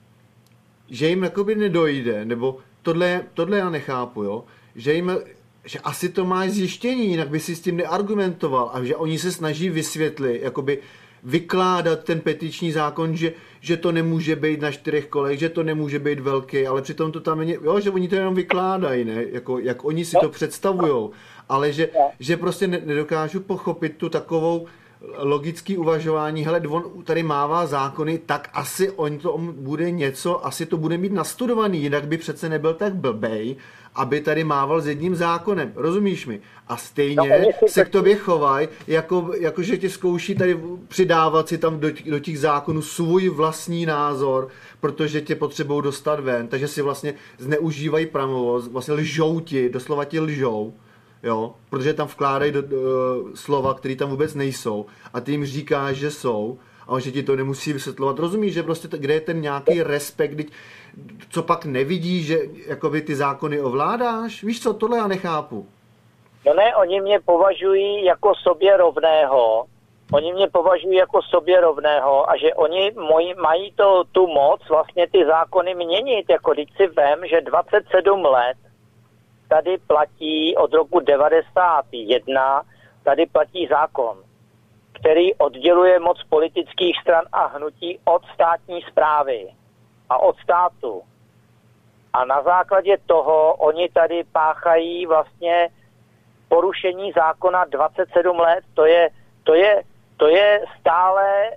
že jim jakoby nedojde, nebo tohle, tohle já nechápu, jo, že jim, že asi to máš zjištění, jinak by si s tím neargumentoval, a že oni se snaží vysvětlit, jakoby vykládat ten petiční zákon, že, že to nemůže být na čtyřech kolech, že to nemůže být velký, ale přitom to tam je, jo, že oni to jenom vykládají, ne, jako, jak oni si to představujou, ale že, že prostě nedokážu pochopit tu takovou logický uvažování, hele, on tady mává zákony, tak asi on to bude něco, asi to bude mít nastudovaný, jinak by přece nebyl tak blbej, aby tady mával s jedním zákonem, rozumíš mi? A stejně no, se k tobě chovají, jako, jako že tě zkouší tady přidávat si tam do, do těch zákonů svůj vlastní názor, protože tě potřebují dostat ven, takže si vlastně zneužívají pravomoc, vlastně lžou ti, doslova ti lžou, jo, protože tam vkládají do, do, slova, které tam vůbec nejsou, a ty jim říkáš, že jsou, a že ti to nemusí vysvětlovat. Rozumíš, že prostě t- kde je ten nějaký respekt, když, co pak nevidíš, že jakoby ty zákony ovládáš? Víš co, tohle já nechápu. No ne, oni mě považují jako sobě rovného. Oni mě považují jako sobě rovného a že oni moji, mají to, tu moc vlastně ty zákony měnit. Jako když si vem, že dvacet sedm let tady platí od roku devadesát jedna, tady platí zákon, který odděluje moc politických stran a hnutí od státní správy a od státu. A na základě toho oni tady páchají vlastně porušení zákona dvacet sedm let. To je, to je, to je stále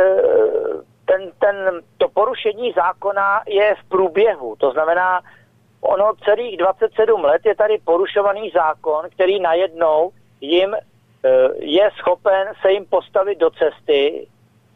ten, ten, to porušení zákona je v průběhu. To znamená, ono celých dvacet sedm let je tady porušovaný zákon, který najednou jim je schopen se jim postavit do cesty.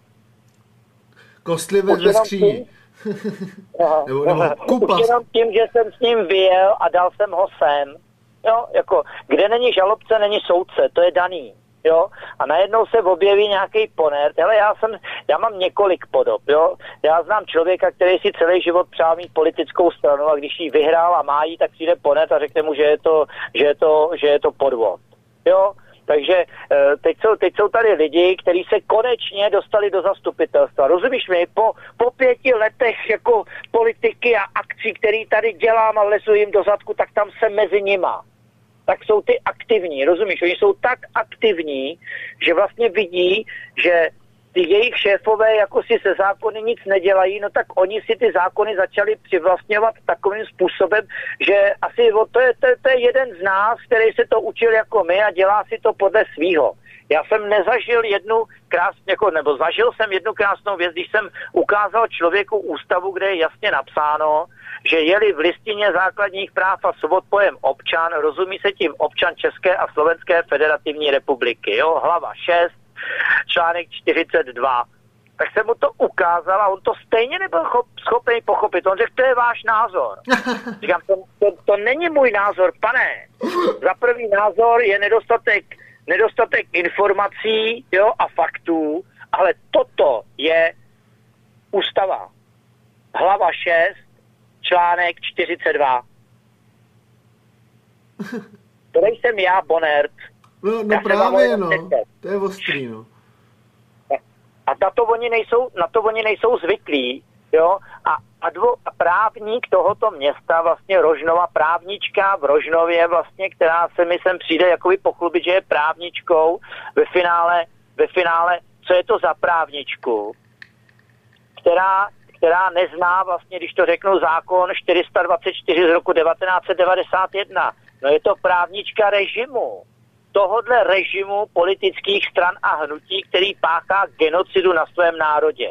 Kostlivec ve skříni. nebo, nebo kupas. Jenom tím, že jsem s ním vyjel a dal jsem ho sem. Jo, jako, kde není žalobce, není soudce, to je daný. Jo? A najednou se objeví nějaký Poner. Hele, já jsem, já mám několik podob, jo. Já znám člověka, který si celý život přál mít politickou stranu, a když ji vyhrál a má jí, tak přijde Poner a řekne mu, že je to, že je to, že je to podvod. Jo? Takže teď jsou, teď jsou tady lidi, kteří se konečně dostali do zastupitelstva. Rozumíš mi? Po, po pěti letech jako politiky a akcí, které tady dělám a lezu jim do zadku, tak tam jsem mezi nima. Tak jsou ty aktivní, rozumíš? Oni jsou tak aktivní, že vlastně vidí, že ty jejich šéfové jako si se zákony nic nedělají, no tak oni si ty zákony začali přivlastňovat takovým způsobem, že asi o, to, je, to, to je jeden z nás, který se to učil jako my a dělá si to podle svýho. Já jsem nezažil jednu krásnou, jako, nebo zažil jsem jednu krásnou věc, když jsem ukázal člověku ústavu, kde je jasně napsáno, že je-li v listině základních práv a svobod pojem občan, rozumí se tím občan České a Slovenské federativní republiky, jo, hlava šest, článek čtyřicet dva. Tak jsem mu to ukázal a on to stejně nebyl schopný pochopit. On řekl, to je váš názor. Říkám, to, to, to není můj názor, pane. Za první názor je nedostatek, nedostatek informací, jo, a faktů, ale toto je ústava. Hlava šest, článek čtyřicet dva. To nejsem já, Bonert. No, no právě, no. To je ostrý, no. A na to oni nejsou, na to oni nejsou zvyklí, jo. A, advo, a právník tohoto města, vlastně Rožnova, právnička v Rožnově vlastně, která se mi sem přijde jakoby pochlubit, že je právničkou ve finále, ve finále, co je to za právničku, která, která nezná vlastně, když to řeknu, zákon čtyři sta dvacet čtyři z roku devatenáct set devadesát jedna. No je to právnička režimu. Tohodle režimu politických stran a hnutí, který páchá genocidu na svém národě.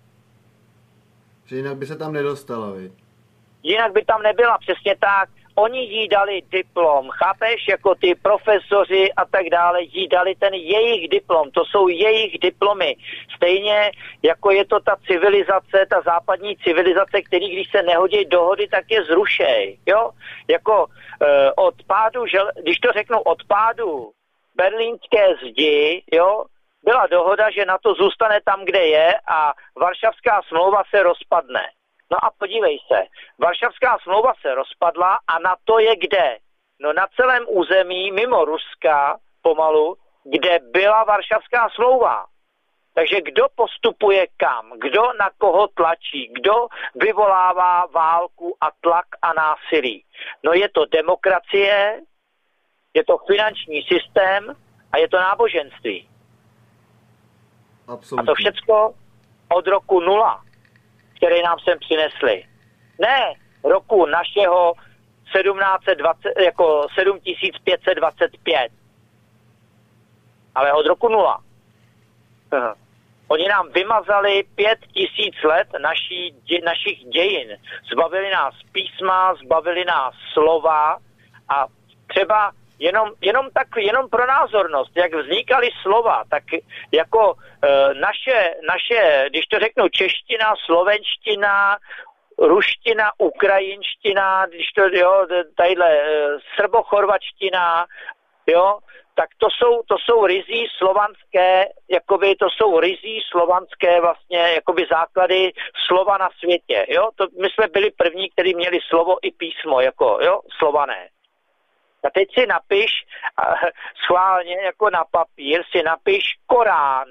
Že jinak by se tam nedostala, vy? Jinak by tam nebyla, přesně tak. Oni jí dali diplom, chápeš, jako ty profesoři a tak dále, jí dali ten jejich diplom, to jsou jejich diplomy. Stejně jako je to ta civilizace, ta západní civilizace, který když se nehodí dohody, tak je zrušej, jo. Jako eh, od pádu, žel, když to řeknu od pádu berlínské zdi, jo, byla dohoda, že NATO zůstane tam, kde je a Varšavská smlouva se rozpadne. No a podívej se, Varšavská smlouva se rozpadla a NATO je kde? No na celém území mimo Ruska pomalu, kde byla Varšavská smlouva. Takže kdo postupuje kam? Kdo na koho tlačí? Kdo vyvolává válku a tlak a násilí? No je to demokracie, je to finanční systém a je to náboženství. Absolutně. A to všecko od roku nula, který nám sem přinesli. Ne roku našeho sedmnáct set dvacet, jako sedm tisíc pět set dvacet pět, ale od roku nula. Aha. Oni nám vymazali pět tisíc let naší, dě, našich dějin. Zbavili nás písma, zbavili nás slova a třeba jenom, jenom, tak, jenom pro názornost, jak vznikaly slova, tak jako e, naše, naše, když to řeknu, čeština, slovenština, ruština, ukrajinština, když to, jo, tadyhle e, srbochorvačtina, jo, tak to jsou, to jsou rizí slovanské, jakoby to jsou rizí slovanské vlastně, jakoby základy slova na světě, jo. To, my jsme byli první, kteří měli slovo i písmo, jako, jo, slované. A teď si napiš, schválně jako na papír, si napiš Korán.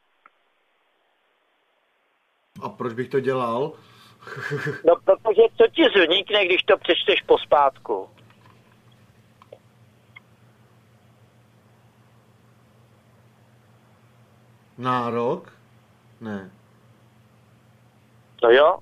A proč bych to dělal? No, protože co ti vznikne, když to přečteš pospátku? Nárok? Ne. No jo.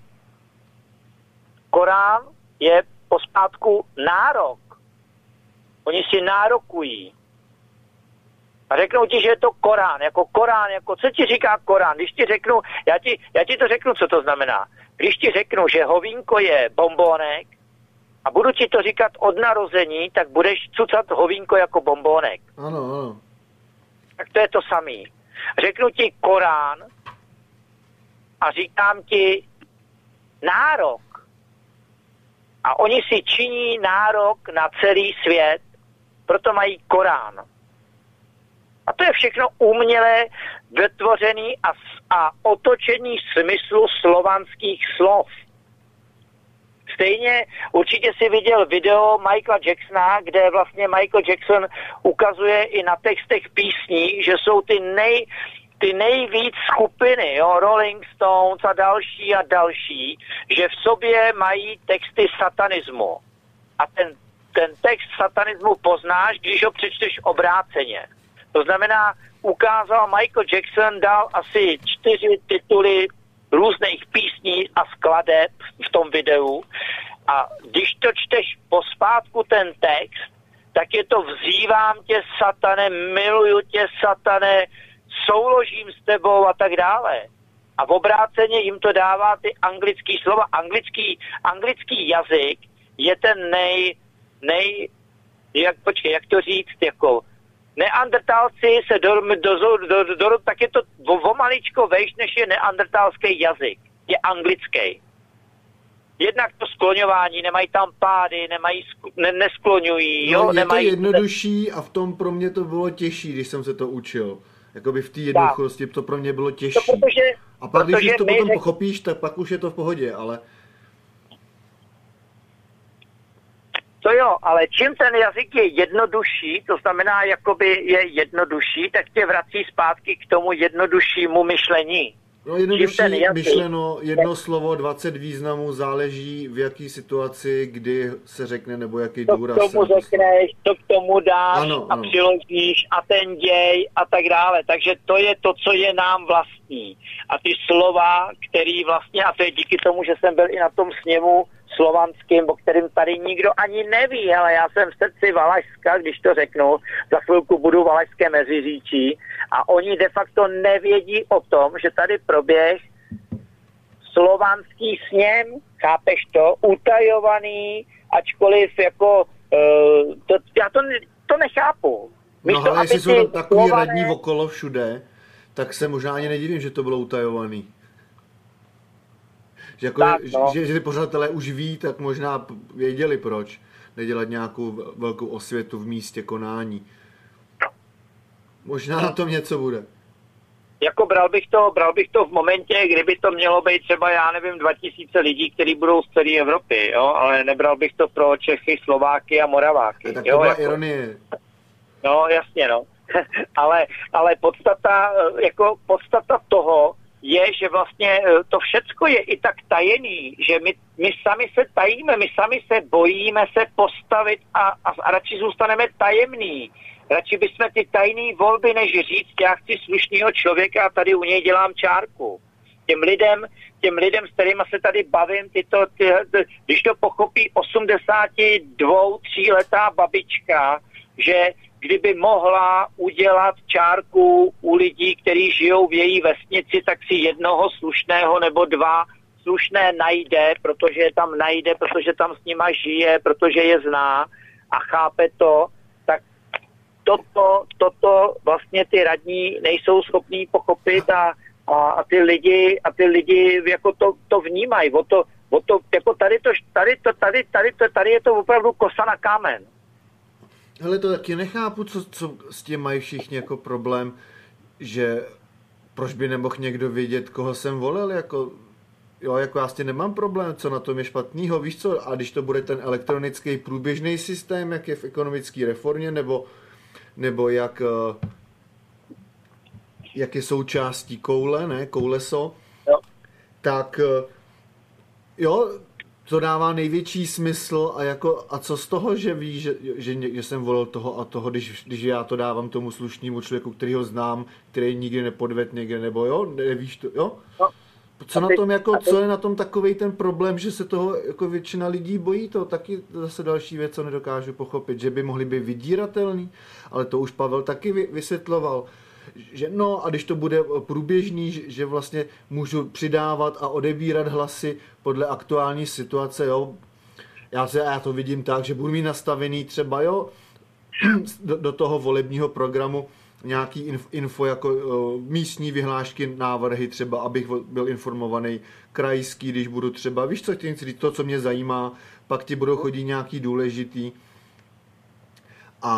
Korán je pospátku nárok. Oni si nárokují. A řeknou ti, že je to Korán. Jako Korán, jako co ti říká Korán? Když ti řeknu, já ti, já ti to řeknu, co to znamená. Když ti řeknu, že hovínko je bombónek a budu ti to říkat od narození, tak budeš cucat hovínko jako bombónek. Ano, ano. Tak to je to samý. Řeknu ti Korán a říkám ti nárok. A oni si činí nárok na celý svět, proto mají Korán. A to je všechno uměle vytvořený a, a otočení smyslu slovanských slov. Stejně určitě si viděl video Michaela Jacksona, kde vlastně Michael Jackson ukazuje i na textech písní, že jsou ty nej, ty nejvíc skupiny, jo, Rolling Stones a další a další, že v sobě mají texty satanismu. A ten, ten text satanismu poznáš, když ho přečteš obráceně. To znamená, ukázal Michael Jackson, dal asi čtyři tituly různých písní a skladeb v tom videu a když to čteš pospátku ten text, tak je to vzývám tě, satane, miluju tě, satane, souložím s tebou a tak dále. A v obráceně jim to dává ty anglický slova. Anglický, anglický jazyk je ten nej, nej, jak, počkej, jak to říct, jako neandertálci se do, do, do, do, do tak je to o, o maličko vejš, než je neandertálský jazyk. Je anglický. Jednak to skloňování, nemají tam pády, nemají, ne, neskloňují. Jo, no, je nemají... to jednodušší a v tom pro mě to bylo těžší, když jsem se to učil. Jakoby v té jednoduchosti to pro mě bylo těžší. To protože, a pak, když to potom řek... pochopíš, tak pak už je to v pohodě, ale... To jo, ale čím ten jazyk je jednodušší, to znamená, jakoby je jednodušší, tak tě vrací zpátky k tomu jednoduššímu myšlení. No jednodušší myšleno, jedno slovo, dvacet významů, záleží v jaký situaci, kdy se řekne, nebo jaký důraz. To k tomu řekneš, to k tomu dáš ano, a ano. přiložíš a ten děj a tak dále. Takže to je to, co je nám vlastní. A ty slova, který vlastně, a to je díky tomu, že jsem byl i na tom sněmu slovanským, o kterým tady nikdo ani neví, ale já jsem v srdci Valašska, když to řeknu, za chvilku budu Valašské Meziříčí a oni de facto nevědí o tom, že tady proběh slovanský sněm, chápeš to, utajovaný, ačkoliv jako, uh, to, já to, to nechápu. Místo, no ale jestli jsou tam takový slované... radní okolo všude, tak se možná ani nedivím, že to bylo utajovaný. Že, jako, tak, no. že, že ty pořadatelé už ví, tak možná věděli proč nedělat nějakou velkou osvětu v místě konání. Možná na tom něco bude. Jako bral bych to, bral bych to v momentě, kdyby to mělo být třeba, já nevím, dva tisíce lidí, kteří budou z celé Evropy, jo, ale nebral bych to pro Čechy, Slováky a Moraváky. A tak to jo, byla jako... ironie. No, jasně, no. ale, ale podstata, jako podstata toho, je, že vlastně to všecko je i tak tajený, že my, my sami se tajíme, my sami se bojíme se postavit a, a, a radši zůstaneme tajemný. Radši bychom ty tajné volby, než říct, já chci slušného člověka a tady u něj dělám čárku. Těm lidem, těm lidem, s kterými se tady bavím, tyto, ty, ty, když to pochopí osmdesátidvou, tříletá babička, že kdyby mohla udělat čárku u lidí, kteří žijou v její vesnici, tak si jednoho slušného nebo dva slušné najde, protože je tam najde, protože tam s nima žije, protože je zná a chápe to, tak toto, toto vlastně ty radní nejsou schopní pochopit a, a, a ty lidi, a ty lidi jako to, to vnímají. O to, o to, jako tady, to, tady, to, tady, tady, to, tady je to opravdu kosa na kámen. Hele, to taky nechápu, co, co s tím mají všichni jako problém, že proč by nemohl někdo vědět, koho jsem volil, jako, jo, jako já s tím nemám problém, co na tom je špatnýho, víš co, a když to bude ten elektronický průběžný systém, jak je v ekonomické reformě, nebo, nebo jak, jak je součástí koule, ne, kouleso, jo. tak jo, to dává největší smysl a, jako, a co z toho, že ví, že, že, že jsem volil toho a toho, když, když já to dávám tomu slušnému člověku, který ho znám, který nikdy nepodved někde, nebo jo, nevíš to, jo? No. Co na tom, jako, co je na tom takovej ten problém, že se toho jako většina lidí bojí, to taky zase další věc, co nedokážu pochopit, že by mohli být vydíratelný, ale to už Pavel taky vysvětloval, že no a když to bude průběžný, že, že vlastně můžu přidávat a odebírat hlasy podle aktuální situace, jo. Já, se, já to vidím tak, že budu mít nastavený třeba, jo, do, do toho volebního programu nějaký info, info jako uh, místní vyhlášky, návrhy třeba, abych byl informovaný, krajský, když budu třeba, víš co, chci říct, to, co mě zajímá, pak ti budou chodit nějaký důležitý a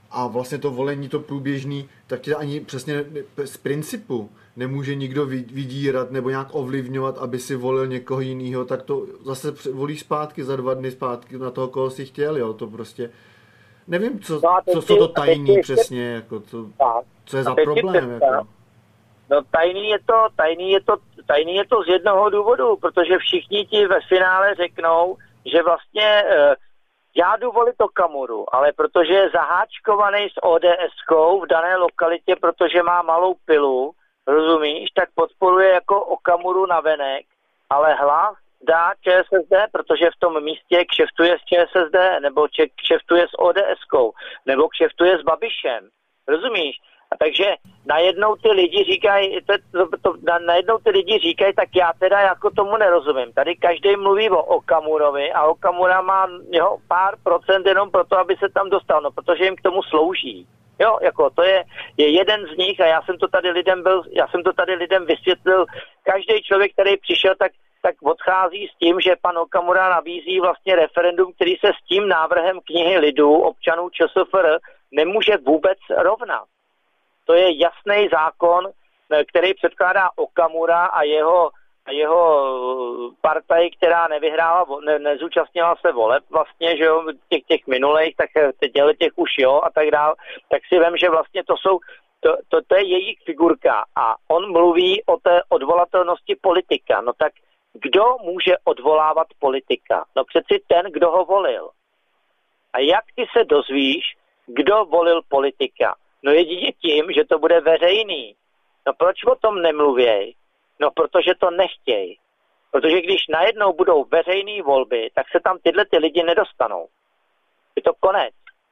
a vlastně to volení, to průběžný, tak tě ani přesně z principu nemůže nikdo vydírat nebo nějak ovlivňovat, aby si volil někoho jiného, tak to zase volíš zpátky za dva dny zpátky na toho, koho si chtěl, jo, to prostě nevím, co, no co jsou to tajný přesně, jako to, co je za problém, jako. No tajný je to, tajný je to, tajný je to z jednoho důvodu, protože všichni ti ve finále řeknou, že vlastně eh, já jdu volit Okamuru, ale protože je zaháčkovaný s ODSkou v dané lokalitě, protože má malou pilu, rozumíš, tak podporuje jako Okamuru navenek, ale hlas dá ČSSD, protože v tom místě kšeftuje s ČSSD, nebo kšeftuje s ODSkou, nebo kšeftuje s Babišem, rozumíš? A takže najednou ty lidi říkají, to, to, to, najednou ty lidi říkají, tak já teda jako tomu nerozumím. Tady každý mluví o Okamurovi a Okamura má jeho pár procent jenom proto, aby se tam dostal, no protože jim k tomu slouží. Jo, jako to je, je jeden z nich a já jsem to tady lidem byl, já jsem to tady lidem vysvětlil. Každý člověk, který přišel, tak, tak odchází s tím, že pan Okamura nabízí vlastně referendum, který se s tím návrhem knihy lidů, občanů ČSFR, nemůže vůbec rovnat. To je jasný zákon, který předkládá Okamura a jeho, a jeho partaj, která nevyhrála, ne, nezúčastnila se voleb vlastně, že jo, těch, těch minulejch, tak teď těch už jo a tak dál, tak si vem, že vlastně to jsou, to, to, to je jejich figurka a on mluví o té odvolatelnosti politika. No tak kdo může odvolávat politika? No přeci ten, kdo ho volil. A jak ty se dozvíš, kdo volil politika? No jedině tím, že to bude veřejný. No proč o tom nemluvěj? No protože to nechtějí. Protože když najednou budou veřejné volby, tak se tam tyhle ty lidi nedostanou. Je to konec.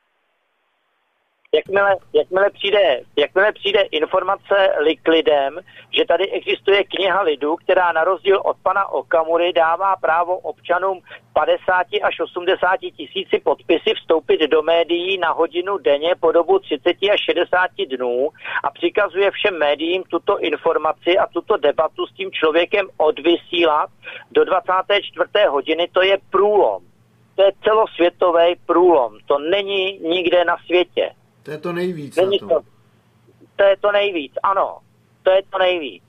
Jakmile, jakmile, přijde, jakmile přijde informace k lidem, že tady existuje kniha lidu, která na rozdíl od pana Okamury dává právo občanům padesát až osmdesát tisíci podpisy vstoupit do médií na hodinu denně po dobu třicet až šedesát dnů a přikazuje všem médiím tuto informaci a tuto debatu s tím člověkem odvysílat do dvacáté čtvrté hodiny, to je průlom. To je celosvětový průlom. To není nikde na světě. To je to nejvíc Není na tom. To, to je to nejvíc, ano. To je to nejvíc.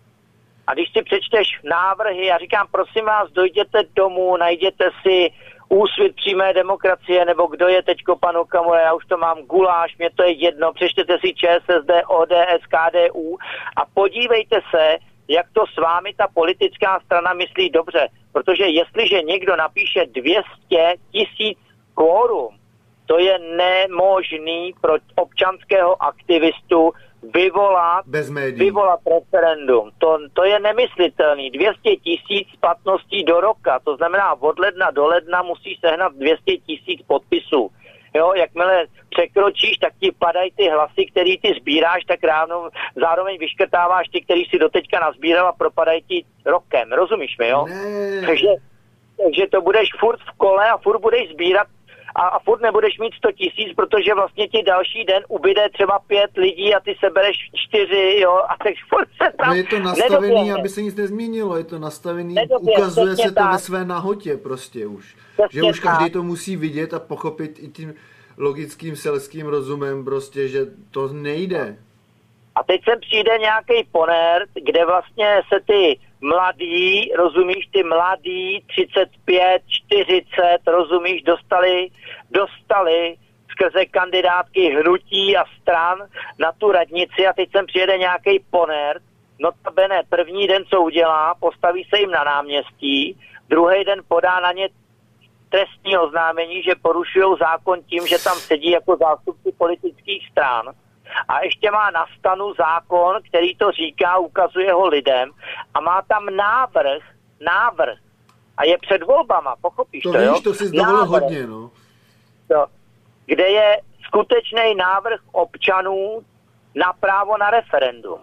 A když si přečteš návrhy, já říkám, prosím vás, dojděte domů, najděte si Úsvit přímé demokracie, nebo kdo je teďko pan Okamura, já už to mám guláš, mě to je jedno, přečtěte si ČSSD, ODS, KDU a podívejte se, jak to s vámi ta politická strana myslí dobře. Protože jestliže někdo napíše dvě stě tisíc kvórum, to je nemožný pro občanského aktivistu vyvolat, vyvolat referendum. To, to je nemyslitelný. dvě stě tisíc platností do roka, to znamená od ledna do ledna musíš sehnat dvě stě tisíc podpisů. Jo, jakmile překročíš, tak ti padají ty hlasy, který ty sbíráš, tak ráno zároveň vyškrtáváš ty, který si doteďka nazbíral a propadají ti rokem. Rozumíš mi, jo? Takže, takže to budeš furt v kole a furt budeš sbírat a, a furt nebudeš mít sto tisíc, protože vlastně ti další den ubyde třeba pět lidí a ty sebereš čtyři, jo, a tak furt se tam no je to nastavený, nedoběhne. Aby se nic nezměnilo, je to nastavený, nedoběhne, ukazuje se to tak ve své nahotě prostě už. Přesně že už každý tak to musí vidět a pochopit i tím logickým selským rozumem prostě, že to nejde. A teď sem přijde nějaký poner, kde vlastně se ty mladí, rozumíš, ty mladí, třicet pět, čtyřicet, rozumíš, dostali, dostali skrze kandidátky hnutí a stran na tu radnici a teď sem přijede nějaký poner, notabene první den, co udělá, postaví se jim na náměstí, druhý den podá na ně trestní oznámení, že porušují zákon tím, že tam sedí jako zástupci politických stran. A ještě má na stanu zákon, který to říká, ukazuje ho lidem a má tam návrh, návrh a je před volbama, pochopíš to, to jo? víš, to si zdovolil hodně, no. To, kde je skutečný návrh občanů na právo na referendum.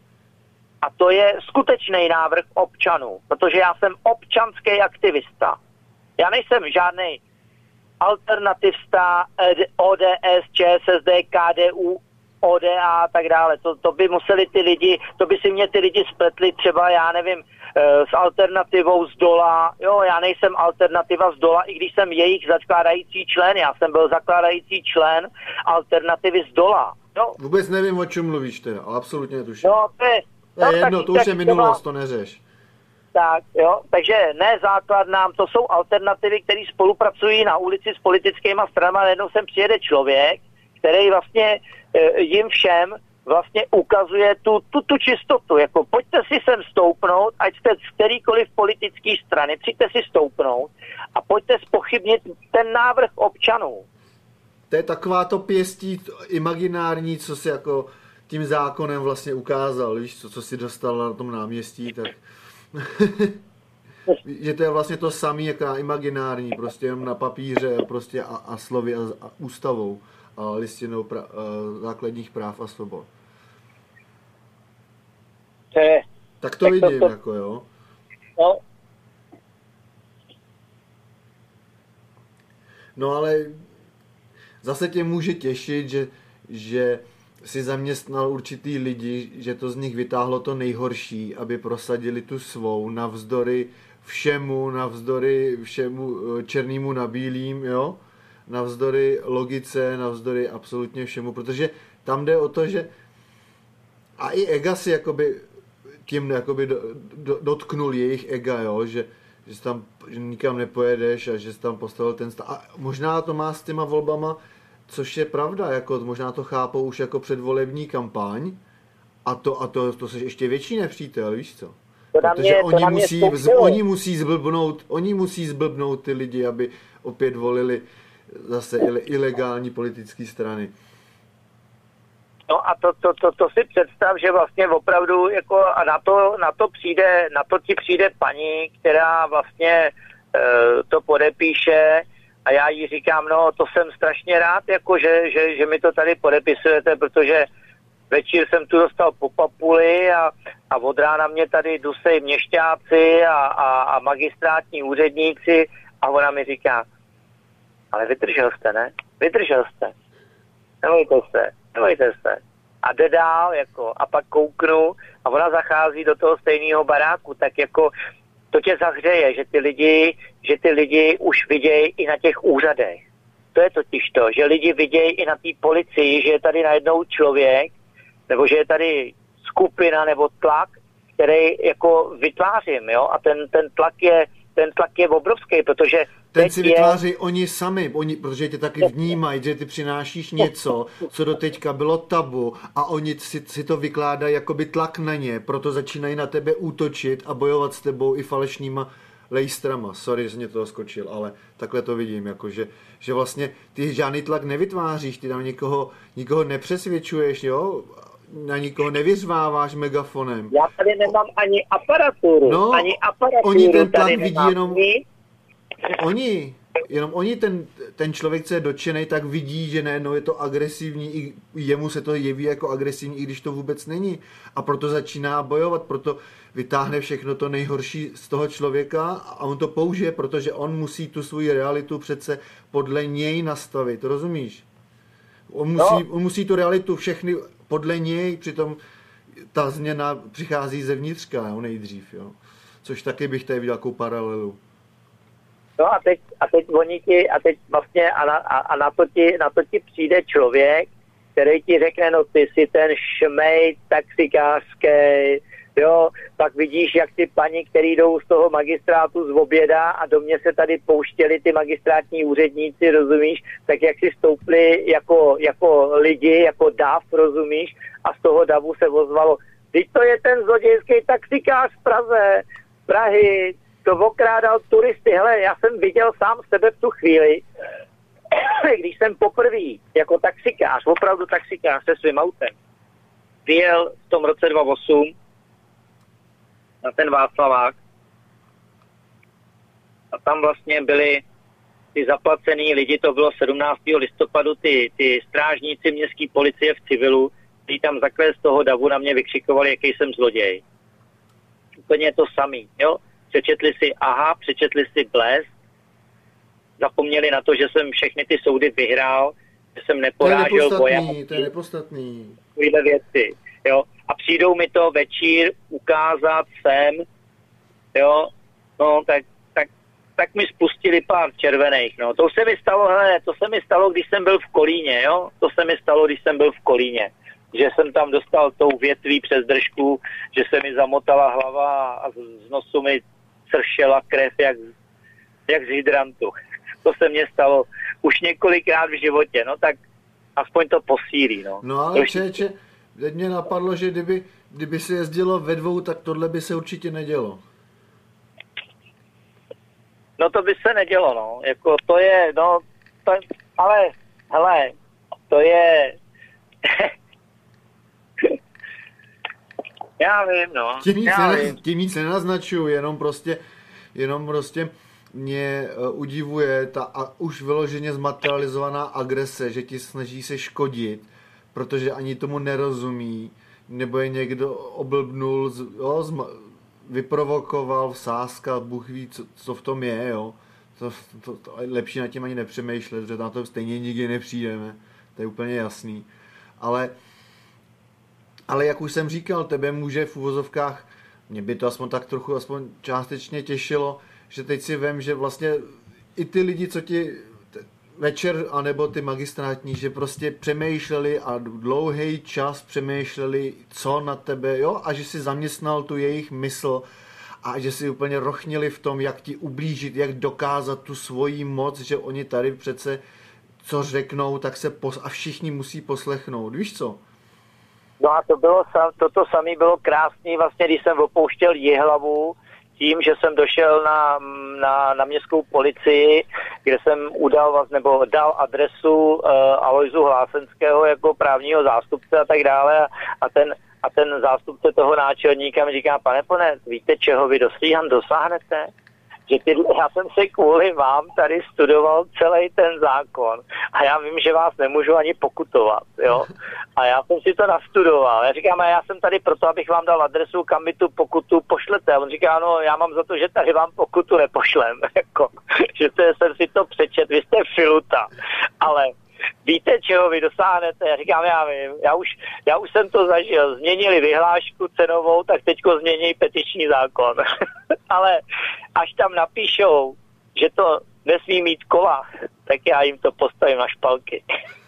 A to je skutečný návrh občanů, protože já jsem občanský aktivista. Já nejsem žádný alternativista, O D S, ČSSD, K D U, O D A a tak dále. To, to by museli ty lidi, to by si mě ty lidi spletli třeba, já nevím, s alternativou z dola. Jo, já nejsem alternativa z dola, i když jsem jejich zakládající člen. Já jsem byl zakládající člen alternativy z dola. Jo. Vůbec nevím, o čem mluvíš teda, ale absolutně netuším. No, to je, to je no, jedno, tak, to už tak, je minulost, to neřeš. Tak, jo, takže ne základnám, to jsou alternativy, které spolupracují na ulici s politickýma stranami. Najednou sem přijede člověk, který vlastně e, jim všem vlastně ukazuje tu, tu, tu čistotu. Jako pojďte si sem stoupnout, ať jste z kterýkoliv politické strany, přijďte si stoupnout a pojďte zpochybnit ten návrh občanů. To je taková to pěstí imaginární, co si jako tím zákonem vlastně ukázal, víš, co, co si dostal na tom náměstí, tak že to je vlastně to samé, jaká imaginární, prostě jenom na papíře prostě a, a slovy a, a ústavou a listinou pra, a základních práv a svobod. Je, tak to tak vidím, to, to, jako jo. No. No ale zase tě může těšit, že, že si zaměstnal určitý lidi, že to z nich vytáhlo to nejhorší, aby prosadili tu svou navzdory všemu, navzdory všemu černému na bílým, jo? Navzdory logice, navzdory absolutně všemu, protože tam jde o to, že a i ega si jakoby tím jakoby do, do, dotknul jejich ega, jo? Že, že tam že nikam nepojedeš a že jsi tam postavil ten stav. A možná to má s těma volbama, což je pravda, jako možná to chápou už jako předvolební kampaň a to, a to, to jsi ještě větší nepřítel, víš co? Protože mě, oni, musí, oni musí zblbnout, oni musí zblbnout ty lidi, aby opět volili zase ilegální politické strany. No a to, to, to, to si představ, že vlastně opravdu jako a na to, na to přijde, na to ti přijde paní, která vlastně e, to podepíše a já jí říkám, no to jsem strašně rád, jako že, že, že mi to tady podepisujete, protože večer jsem tu dostal po papuli a, a od rána mě tady dusej měšťáci a, a, a magistrátní úředníci a ona mi říká, ale vydržel jste, ne? Vydržel jste. Nebojte se, nebojte se. A jde dál, jako, a pak kouknu a ona zachází do toho stejného baráku, tak jako to tě zahřeje, že ty lidi, že ty lidi už vidějí i na těch úřadech. To je totiž to, že lidi vidějí i na té policii, že je tady najednou člověk, nebo že je tady skupina nebo tlak, který jako vytvářím, jo, a ten, ten tlak je, ten tlak je obrovský, protože ten si vytváří je... oni sami, oni, protože tě taky vnímají, že ty přinášíš něco, co doteďka bylo tabu a oni si, si to vykládají jakoby tlak na ně, proto začínají na tebe útočit a bojovat s tebou i falešnýma lejstrama. Sorry, že mě toho skočil, ale takhle to vidím, jako že, že vlastně ty žádný tlak nevytváříš, ty tam nikoho, nikoho nepřesvědčuješ, jo? Na nikoho nevyřváváš megafonem. Já tady nemám ani aparaturu, no, ani aparaturu. Oni ten tlak vidí jenom... Oni, jenom oni, ten, ten člověk, co je dotčený, tak vidí, že najednou je to agresivní, i jemu se to jeví jako agresivní, i když to vůbec není. A proto začíná bojovat, proto vytáhne všechno to nejhorší z toho člověka a on to použije, protože on musí tu svou realitu přece podle něj nastavit, rozumíš? On musí, no. on musí tu realitu všechny podle něj, přitom ta změna přichází zevnitřka, jo, nejdřív, jo. Což taky bych tady viděl jako paralelu. No a teď, a teď oni ti, a teď vlastně a na, a, a na, to ti, na to ti přijde člověk, který ti řekne, no ty jsi ten šmejt taxikářský, jo, pak vidíš, jak ty paní, který jdou z toho magistrátu z oběda a do mě se tady pouštěli ty magistrátní úředníci, rozumíš, tak jak si stoupli jako, jako lidi, jako dav, rozumíš, a z toho davu se ozvalo, teď to je ten zlodějský taxikář v Praze, Prahy, to okrádal turisty. Hele, já jsem viděl sám sebe v tu chvíli, když jsem poprvé jako taxikář, opravdu taxikář se svým autem, vyjel v tom roce dva tisíce osm na ten Václavák a tam vlastně byli ty zaplacený lidi, to bylo sedmnáctého listopadu, ty, ty strážníci městské policie v civilu, kteří tam zakles z toho davu na mě vykřikovali, jaký jsem zloděj. Úplně to samý, jo? Přečetli si aha, přečetli si blesk, zapomněli na to, že jsem všechny ty soudy vyhrál, že jsem neporážel vojáky. To je nepodstatný. Takovýhle věci, jo. A přijdou mi to večír ukázat sem, jo, no tak, tak, tak mi spustili pár červených, no. To se mi stalo, hele, to se mi stalo, když jsem byl v Kolíně, jo. To se mi stalo, když jsem byl v Kolíně. Že jsem tam dostal tou větví přes držku, že se mi zamotala hlava a z nosu mi sršela krev jak, jak z hydrantu. To se mně stalo už několikrát v životě, no tak aspoň to posílí, no. No ale čeče, teď mě napadlo, že kdyby, kdyby se jezdilo ve dvou, tak tohle by se určitě nedělo. No to by se nedělo, no. Jako to je, no, to, ale, hele, to je... Já vím, no. Tím nic, Já ne, vím. tím nic nenaznačuju, jenom prostě, jenom prostě mě uh, udivuje ta a už vyloženě zmaterializovaná agrese, že ti snaží se škodit, protože ani tomu nerozumí, nebo je někdo oblbnul, z, jo, zma, vyprovokoval, vsázka, Bůh ví, co, co v tom je, jo. To, to, to, lepší nad tím ani nepřemýšlet, že na to stejně nikdy nepřijdeme, to je úplně jasný. Ale Ale jak už jsem říkal, tebe může v uvozovkách, mě by to aspoň tak trochu, aspoň částečně těšilo, že teď si vem, že vlastně i ty lidi, co ti večer, anebo ty magistrátní, že prostě přemýšleli a dlouhý čas přemýšleli, co na tebe, jo, a že si zaměstnal tu jejich mysl a že si úplně rochnili v tom, jak ti ublížit, jak dokázat tu svoji moc, že oni tady přece, co řeknou, tak se pos- a všichni musí poslechnout, víš co? No a to bylo, toto samé bylo krásný vlastně, když jsem opouštěl Jihlavu, tím, že jsem došel na, na, na městskou policii, kde jsem udal nebo dal adresu uh, Alojzu Hlásenského jako právního zástupce a tak dále a ten, a ten zástupce toho náčelníka mi říká, pane Pone, víte, čeho vy do Stříhan dosáhnete? Že ty, já jsem si kvůli vám tady studoval celý ten zákon a já vím, že vás nemůžu ani pokutovat, jo. A já jsem si to nastudoval. Já říkám, a já jsem tady proto, abych vám dal adresu, kam mi tu pokutu pošlete. A on říká, no já mám za to, že tady vám pokutu nepošlem, jako, že to, jsem si to přečet, vy jste filuta. Ale víte, čeho vy dosáhnete? Já říkám, já vím, já už, já už jsem to zažil. Změnili vyhlášku cenovou, tak teďko změní petiční zákon. Ale až tam napíšou, že to nesmí mít kola, tak já jim to postavím na špalky.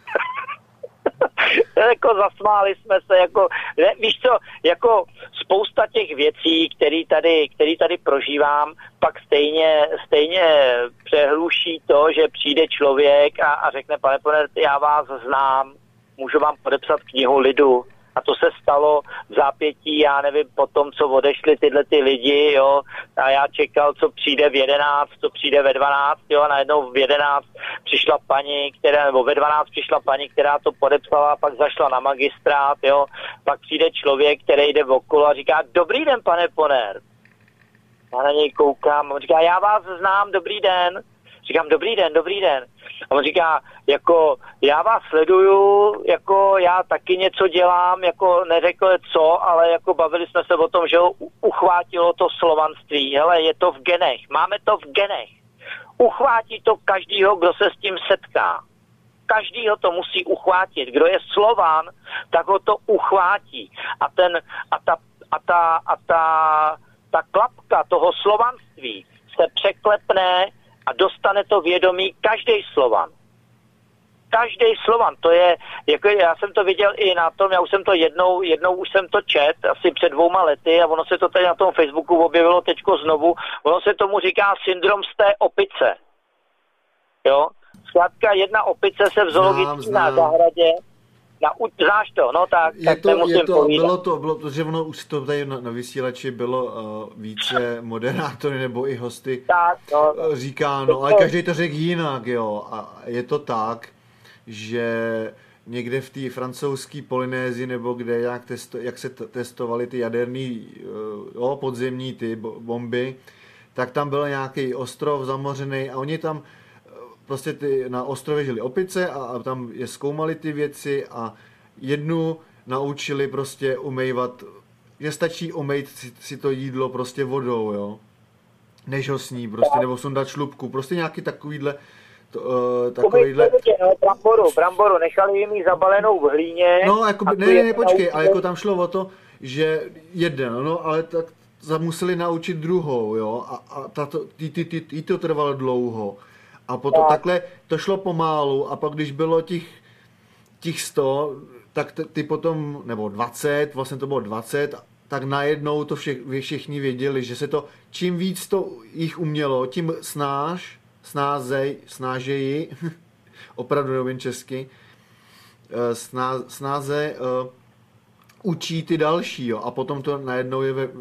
Jako zasmáli jsme se, jako, ne, víš co, jako spousta těch věcí, který tady, který tady prožívám, pak stejně, stejně přehluší to, že přijde člověk a, a řekne, pane Pone, já vás znám, můžu vám podepsat knihu lidu. A to se stalo v zápětí, já nevím, po tom, co odešli tyhle ty lidi, jo, a já čekal, co přijde v jedenáct, co přijde ve dvanáct, jo, a najednou v jedenáct přišla paní, která, nebo ve dvanáct přišla paní, která to podepsala, pak zašla na magistrát, jo, pak přijde člověk, který jde okolo a říká, dobrý den, pane Poner. Já na něj koukám, on říká, já vás znám, dobrý den. Říkám, dobrý den, dobrý den. A on říká, jako, já vás sleduju, jako, já taky něco dělám, jako, neřekl co, ale jako bavili jsme se o tom, že ho uchvátilo to slovanství. Hele, je to v genech, máme to v genech. Uchvátí to každýho, kdo se s tím setká. Každýho to musí uchvátit. Kdo je Slovan, tak ho to uchvátí. A ten, a ta, a ta, a ta, ta klapka toho slovanství se překlepne a dostane to vědomí každý Slovan. Každý Slovan, to je, jako já jsem to viděl i na tom, já už jsem to jednou, jednou už jsem to čet, asi před dvouma lety a ono se to tady na tom Facebooku objevilo teďko znovu, ono se tomu říká syndrom z té opice. Jo? Zkrátka jedna opice se v zoologické na zahradě, na, znáš to, no tak, je tak to, nemusím je to, povídat. bylo to, bylo to, že ono už to tady na, na vysílači bylo uh, více moderátory nebo i hosty tak, no, uh, říká, no, ale každý to řekl jinak, jo, a je to tak, že někde v té francouzské Polynézii nebo kde jak, testo, jak se testovaly ty jaderné uh, podzemní ty bomby, tak tam byl nějaký ostrov zamořený a oni tam prostě ty, na ostrově žili opice a, a tam je zkoumali ty věci a jednu naučili prostě umývat, že stačí umýt si, si to jídlo prostě vodou, jo, než ho sní prostě, nebo sundat šlupku, prostě nějaký takovýhle, To, uh, takovýhle... No, bramboru, bramboru, nechali jim ji zabalenou v hlíně. No, jako, ne, ne, ne, počkej, ale jako tam šlo o to, že jeden, no, ale tak museli naučit druhou, jo, a, a tato, ty, ty, ty, ty to trvalo dlouho. A potom tak. takhle to šlo pomálu a pak když bylo těch, těch sto, tak t, ty potom, nebo dvacet, vlastně to bylo dvacet, tak najednou to vše, všichni věděli, že se to, čím víc to jich umělo, tím snáž, snázej, snážeji, opravdu nevím česky, sná, snáze uh, učí ty další, jo, a potom to najednou je ve, uh,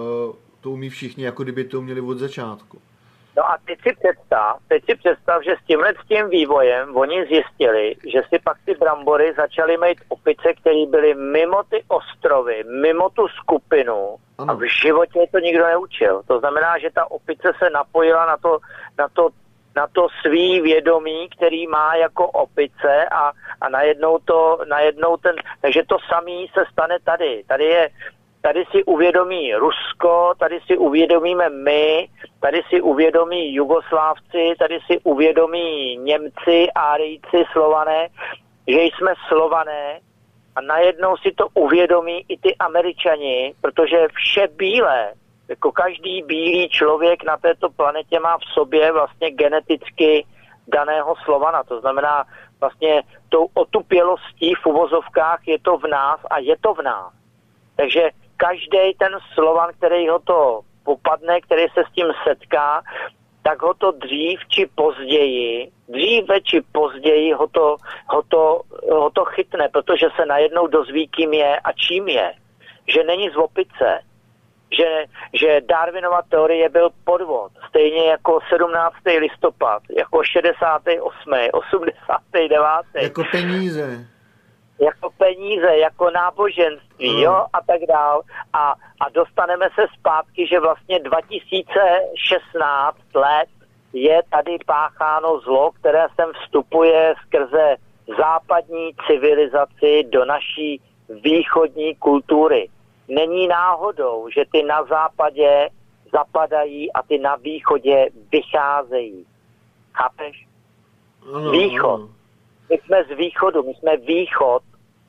to umí všichni, jako kdyby to uměli od začátku. No a teď si představ, teď si představ, že s tímhle s tím vývojem oni zjistili, že si pak ty brambory začaly mít opice, které byly mimo ty ostrovy, mimo tu skupinu, ano. A v životě to nikdo neučil. To znamená, že ta opice se napojila na to, na to, na to svý vědomí, který má jako opice a, a najednou to, najednou ten, takže to samý se stane tady. Tady je Tady si uvědomí Rusko, tady si uvědomíme my, tady si uvědomí Jugoslávci, tady si uvědomí Němci, Árijci, Slované, že jsme Slované a najednou si to uvědomí i ty Američani, protože vše bílé, jako každý bílý člověk na této planetě má v sobě vlastně geneticky daného Slovana. To znamená vlastně tou otupělostí v uvozovkách je to v nás a je to v nás. Takže každý ten Slovan, který ho to popadne, který se s tím setká, tak ho to dřív či později, dříve či později ho to, ho to, ho to chytne, protože se najednou dozví, kým je a čím je. Že není z opice, že, že Darwinova teorie byl podvod, stejně jako sedmnáctého listopad, jako šedesátého osmého, osmdesátého devátého Jako peníze. Jako peníze, jako náboženství, mm. jo, a tak dál. A, a dostaneme se zpátky, že vlastně dva tisíce šestnáct let je tady pácháno zlo, které sem vstupuje skrze západní civilizaci do naší východní kultury. Není náhodou, že ty na západě zapadají a ty na východě vycházejí. Chápeš? Ano, Východ. Ano. My jsme z východu, my jsme východ.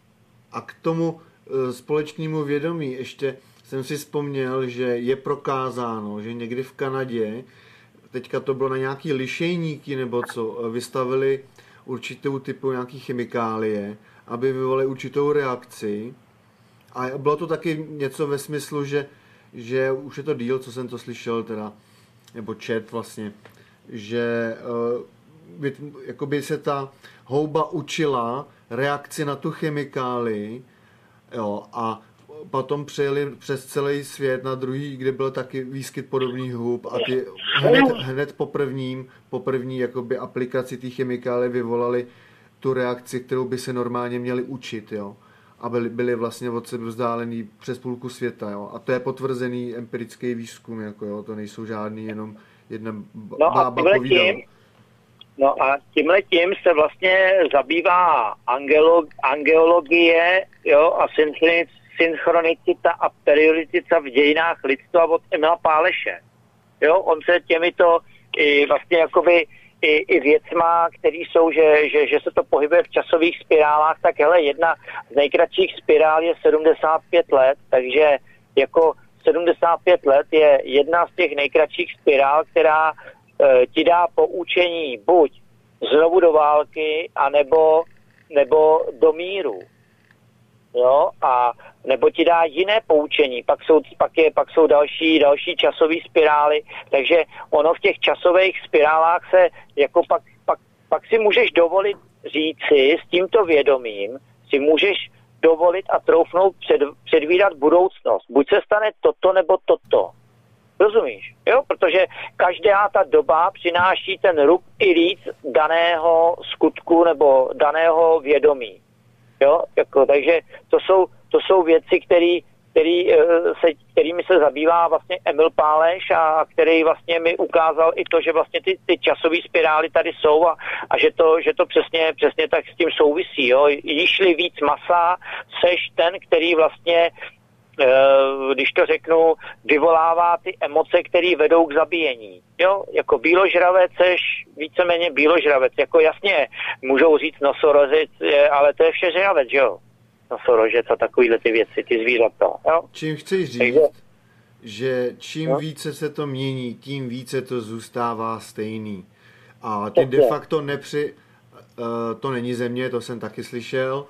A k tomu e, společnému vědomí ještě jsem si vzpomněl, že je prokázáno, že někdy v Kanadě, teďka to bylo na nějaký lišejníky nebo co, vystavili určitou typu nějaký chemikálie, aby vyvolali určitou reakci. A bylo to taky něco ve smyslu, že, že už je to díl, co jsem to slyšel teda, nebo čet vlastně, že e, jakoby se ta houba učila reakci na tu chemikálii, jo, a potom přejeli přes celý svět na druhý, kde byl taky výskyt podobných hub a ty hned, hned po prvním, po první jakoby aplikaci té chemikálie vyvolali tu reakci, kterou by se normálně měli učit, jo. A byli, byli vlastně od sebe vzdálený přes půlku světa, jo. A to je potvrzený empirický výzkum, jako jo, to nejsou žádný jenom jedna bába no povídala. No a tímhletím se vlastně zabývá angelo, angeologie, jo, a synchronicita a periodicita v dějinách lidstva od Emila Páleše. Jo, on se těmito i vlastně jakoby i, i věcma, které jsou, že, že, že se to pohybuje v časových spirálách, tak hele, jedna z nejkratších spirál je sedmdesát pět let, takže jako sedmdesát pět let je jedna z těch nejkratších spirál, která ti dá poučení buď znovu do války, anebo, nebo do míru. Jo? A nebo ti dá jiné poučení, pak jsou, pak je, pak jsou další, další časové spirály, takže ono v těch časových spirálách se jako pak, pak, pak si můžeš dovolit říci s tímto vědomím, si můžeš dovolit a troufnout před, předvídat budoucnost. Buď se stane toto, nebo toto. Rozumíš? Jo? Protože každá ta doba přináší ten rub i líc daného skutku nebo daného vědomí. Jo? Jako, takže to jsou, to jsou věci, který, který, se, kterými se zabývá vlastně Emil Páleš a který vlastně mi ukázal i to, že vlastně ty, ty časové spirály tady jsou a, a že to, že to přesně, přesně tak s tím souvisí. Jo? Jíš-li víc masa, seš ten, který vlastně když to řeknu, vyvolává ty emoce, které vedou k zabíjení. Jo, jako bíložravec seš víceméně bíložravec. Jako jasně, můžou říct nosorožec, ale to je všežravec, jo. Nosorožec a takovýhle ty věci, ty zvířata. Jo? Čím chci říct, Takže, že čím no? více se to mění, tím více to zůstává stejný. A ty de facto nepři... Uh, to není země, to jsem taky slyšel.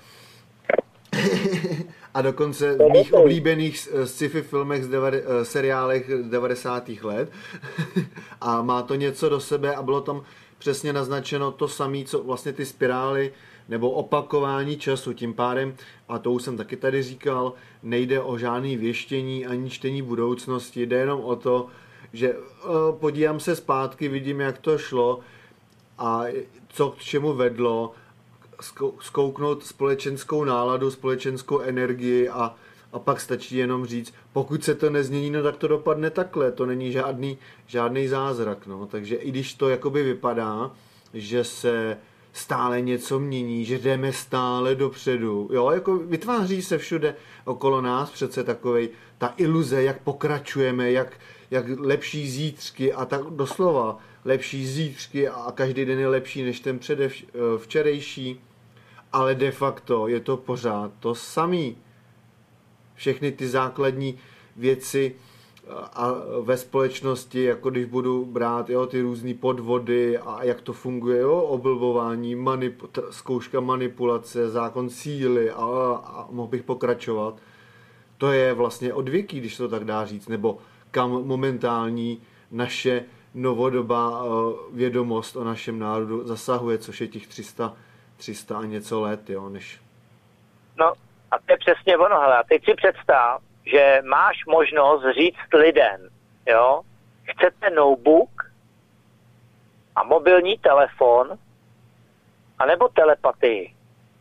A dokonce v mých oblíbených sci-fi filmech, z devade, seriálech z devadesátých let. A má to něco do sebe a bylo tam přesně naznačeno to samé, co vlastně ty spirály nebo opakování času. Tím pádem, a to už jsem taky tady říkal, nejde o žádný věštění ani čtení budoucnosti, jde jenom o to, že uh, podívám se zpátky, vidím, jak to šlo a co k čemu vedlo, zkouknout společenskou náladu, společenskou energii a, a pak stačí jenom říct, pokud se to nezmění, no tak to dopadne takhle, to není žádný, žádný zázrak, no. Takže i když to jakoby vypadá, že se stále něco mění, že jdeme stále dopředu, jo, jako vytváří se všude okolo nás přece takovej ta iluze, jak pokračujeme, jak, jak lepší zítřky a tak doslova lepší zítřky a každý den je lepší než ten předev, včerejší. Ale de facto je to pořád to samý. Všechny ty základní věci a ve společnosti, jako když budu brát jo, ty různé podvody a jak to funguje, jo, oblbování, manip- zkouška manipulace, zákon síly a, a mohl bych pokračovat. To je vlastně odvěký, když to tak dá říct, nebo kam momentální naše novodobá vědomost o našem národu zasahuje, což je těch tři sta a něco let, jo, než... No a to je přesně ono, hele, a teď si představ, že máš možnost říct lidem, jo, chcete notebook a mobilní telefon, anebo telepatii,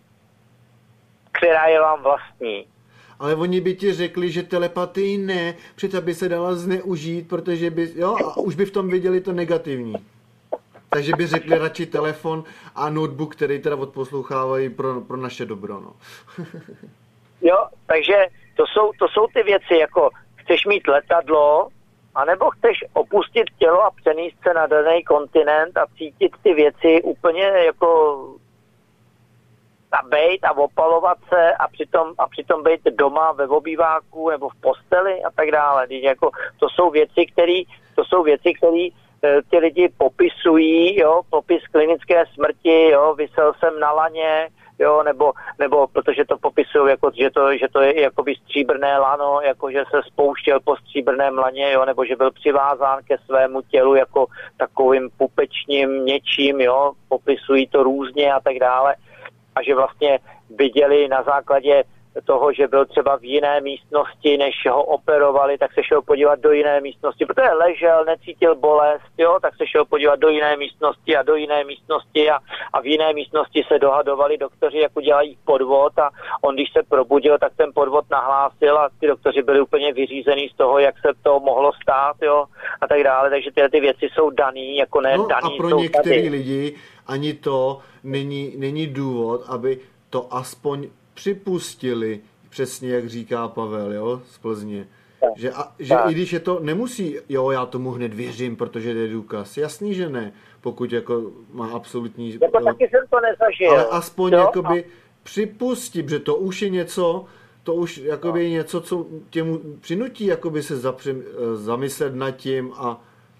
která je vám vlastní. Ale oni by ti řekli, že telepatii ne, přece by se dala zneužít, protože by, jo, a už by v tom viděli to negativní. Takže by řekli radši telefon a notebook, který teda odposlouchávají pro, pro naše dobro, no. Jo, takže to jsou, to jsou ty věci, jako chceš mít letadlo, anebo chceš opustit tělo a přenést se na daný kontinent a cítit ty věci úplně jako a bejt a opalovat se a přitom, a přitom bejt doma ve obýváku nebo v posteli a tak dále. Jako, to jsou věci, které to jsou věci, které ty lidi popisují, jo, popis klinické smrti, jo, visel jsem na laně, jo, nebo, nebo protože to popisují, jako, že, to, že to je jakoby stříbrné lano, jako že se spouštěl po stříbrném laně, jo, nebo že byl přivázán ke svému tělu jako takovým pupečním něčím, jo, popisují to různě a tak dále. A že vlastně viděli na základě toho, že byl třeba v jiné místnosti, než ho operovali, tak se šel podívat do jiné místnosti, protože ležel, necítil bolest, jo, tak se šel podívat do jiné místnosti a do jiné místnosti a, a v jiné místnosti se dohadovali doktoři, jak udělají podvod a on, když se probudil, tak ten podvod nahlásil a ty doktoři byli úplně vyřízený z toho, jak se to mohlo stát, jo, a tak dále, takže tyhle ty věci jsou daný, jako ne no daný. A pro některé lidi ani to není, není důvod, aby to aspoň připustili, přesně jak říká Pavel, jo, z Plzně. Tak, že, a, že i když je to, nemusí, jo, já tomu hned věřím, protože to je důkaz. Jasný, že ne, pokud jako má absolutní... Jako taky jsem to nezažil. Ale aspoň jo? jakoby připustím, že to už je něco, to už jakoby no. něco, co tě přinutí jakoby se zapři, zamyslet nad tím a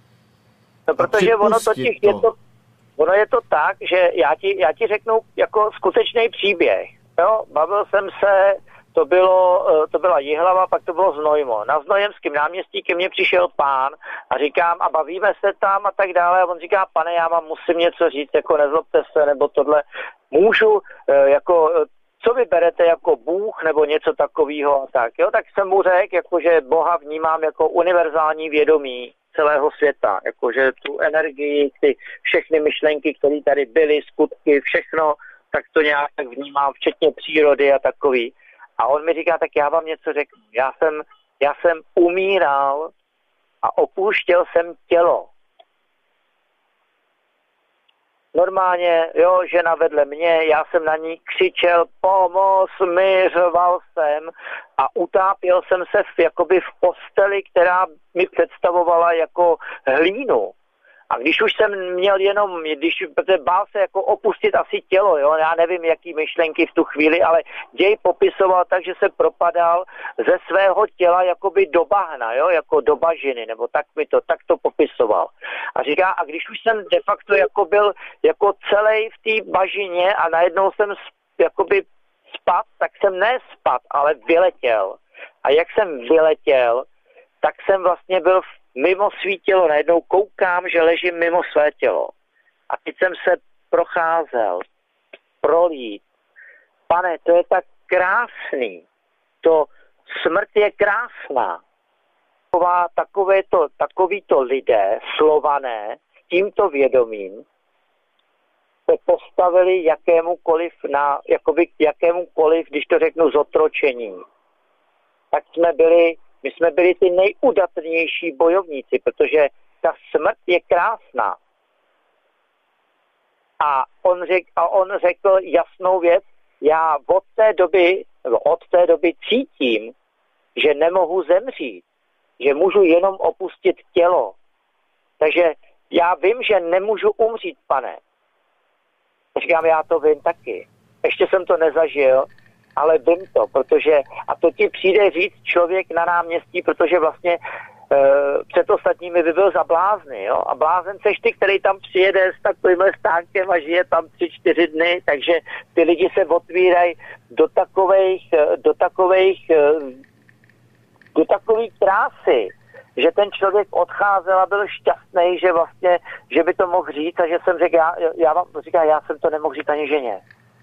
No, protože ono totiž to. je to, ono je to tak, že já ti, já ti řeknu jako skutečný příběh. Jo, bavil jsem se, to, bylo, to byla Jihlava, pak to bylo Znojmo. Na Znojemském náměstí ke mně přišel pán a říkám, a bavíme se tam a tak dále. A on říká, pane, já vám musím něco říct, jako nezlobte se, nebo tohle. Můžu, jako, co vy berete jako Bůh, nebo něco takového a tak. Jo, tak jsem mu řekl, jako, že Boha vnímám jako univerzální vědomí celého světa. Jakože tu energii, ty všechny myšlenky, které tady byly, skutky, všechno, tak to nějak tak vnímám, včetně přírody a takový. A on mi říká, tak já vám něco řeknu. Já jsem, já jsem umíral a opouštěl jsem tělo. Normálně, jo, žena vedle mě, já jsem na ní křičel, pomoz mi, řval jsem a utápěl jsem se v, jakoby v posteli, která mi představovala jako hlínu. A když už jsem měl jenom, když, protože bál se jako opustit asi tělo, jo, já nevím, jaký myšlenky v tu chvíli, ale děj popisoval tak, že se propadal ze svého těla jakoby do bahna, jo, jako do bažiny, nebo tak mi to, tak to popisoval. A říká, a když už jsem de facto jako byl jako celý v té bažině a najednou jsem jakoby spad, tak jsem ne spad, ale vyletěl. A jak jsem vyletěl, tak jsem vlastně byl v mimo svý tělo, najednou koukám, že ležím mimo své tělo. A teď jsem se procházel, prolít. Pane, to je tak krásný. To smrt je krásná. Takové to, takovýto lidé, Slované, s tímto vědomím, se postavili jakémukoliv, na, jakoby k jakémukoliv, když to řeknu, zotročení. Tak jsme byli My jsme byli ty nejudatnější bojovníci, protože ta smrt je krásná. A on, řek, a on řekl jasnou věc, já od té doby, nebo od té doby cítím, že nemohu zemřít, že můžu jenom opustit tělo. Takže já vím, že nemůžu umřít, pane. Říkám, já to vím taky. Ještě jsem to nezažil, ale vím to, protože, a to ti přijde říct člověk na náměstí, protože vlastně e, před ostatními by byl za blázny, jo? A blázen seš ty, který tam přijede s takovýmhle stánkem a žije tam tři, čtyři dny, takže ty lidi se otvírají do takových, do takových, do takových krásy, že ten člověk odcházel a byl šťastný, že vlastně, že by to mohl říct a že jsem řekl, já, já vám říkám, já jsem to nemohl říct ani ženě.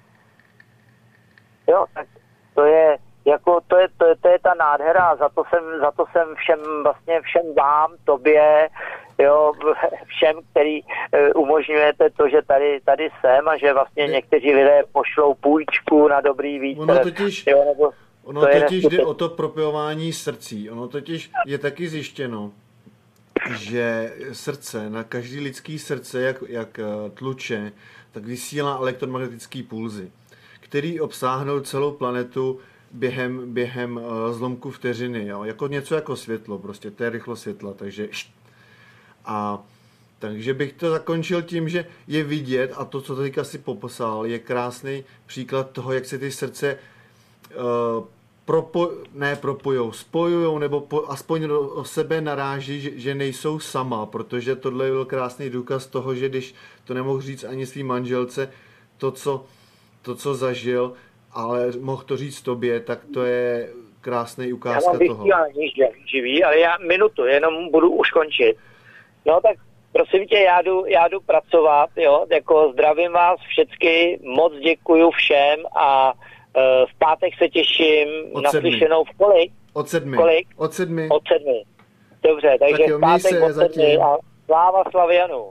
Jo, tak to je, jako, to je, to je, to je ta nádhera, za to jsem, za to jsem všem, vlastně všem vám, tobě, jo, všem, který uh, umožňujete to, že tady, tady jsem a že vlastně někteří lidé pošlou půjčku na dobrý vítr. Ono totiž, jo, nebo ono to totiž jde o to propojování srdcí. Ono totiž je taky zjištěno, že srdce, na každý lidský srdce, jak, jak tluče, tak vysílá elektromagnetický pulzy, který obsáhnou celou planetu během, během uh, zlomku vteřiny, jo? Jako něco jako světlo, prostě to je rychlost světla, takže a takže bych to zakončil tím, že je vidět, a to, co teďka si popsal, je krásný příklad toho, jak se ty srdce uh, propo, ne propojou, spojujou, nebo po, aspoň do sebe naráží, že, že nejsou sama, protože tohle byl krásný důkaz toho, že když to nemohl říct ani svý manželce, to, co to, co zažil, ale mohl to říct tobě, tak to je krásný ukázka toho. Já mám vysílání živý, ale já minutu, jenom budu už končit. No tak prosím tě, já jdu, já jdu pracovat, jo, jako zdravím vás všechny, moc děkuju všem a uh, v pátek se těším na slyšenou v kolik? Od sedmi. Kolik? Od sedmi. Od sedmi. Dobře, takže tak jo, v pátek od sedmi a sláva Slavianu.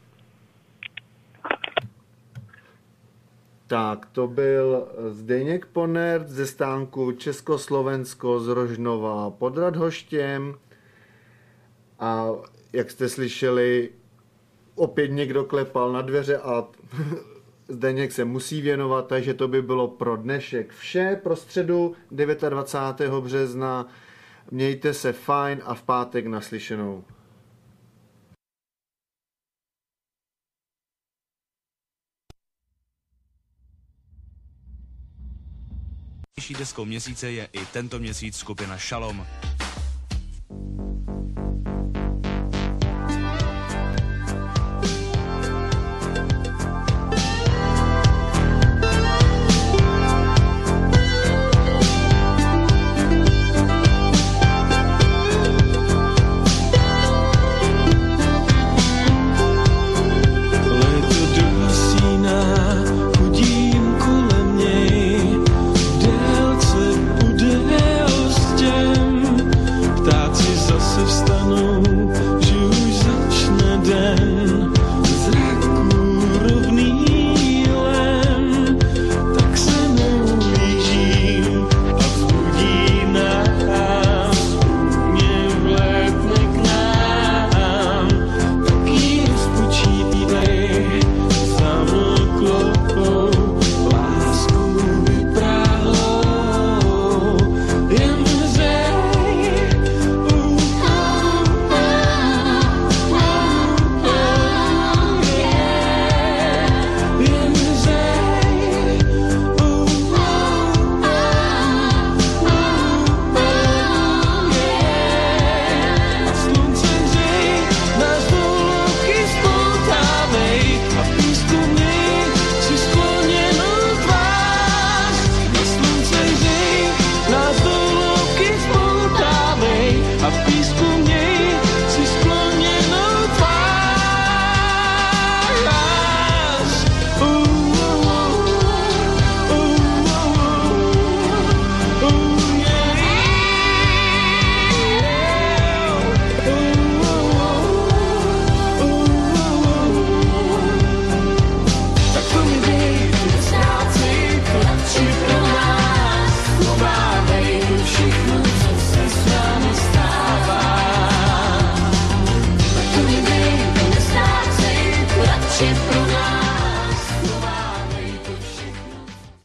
Tak, to byl Zdeněk Ponert ze stánku Československo z Rožnova pod Radhoštěm. A jak jste slyšeli, opět někdo klepal na dveře a Zdeněk se musí věnovat, takže to by bylo pro dnešek vše. Pro středu dvacátého devátého března. Mějte se fajn a v pátek naslyšenou. Deskou měsíce je i tento měsíc skupina Shalom.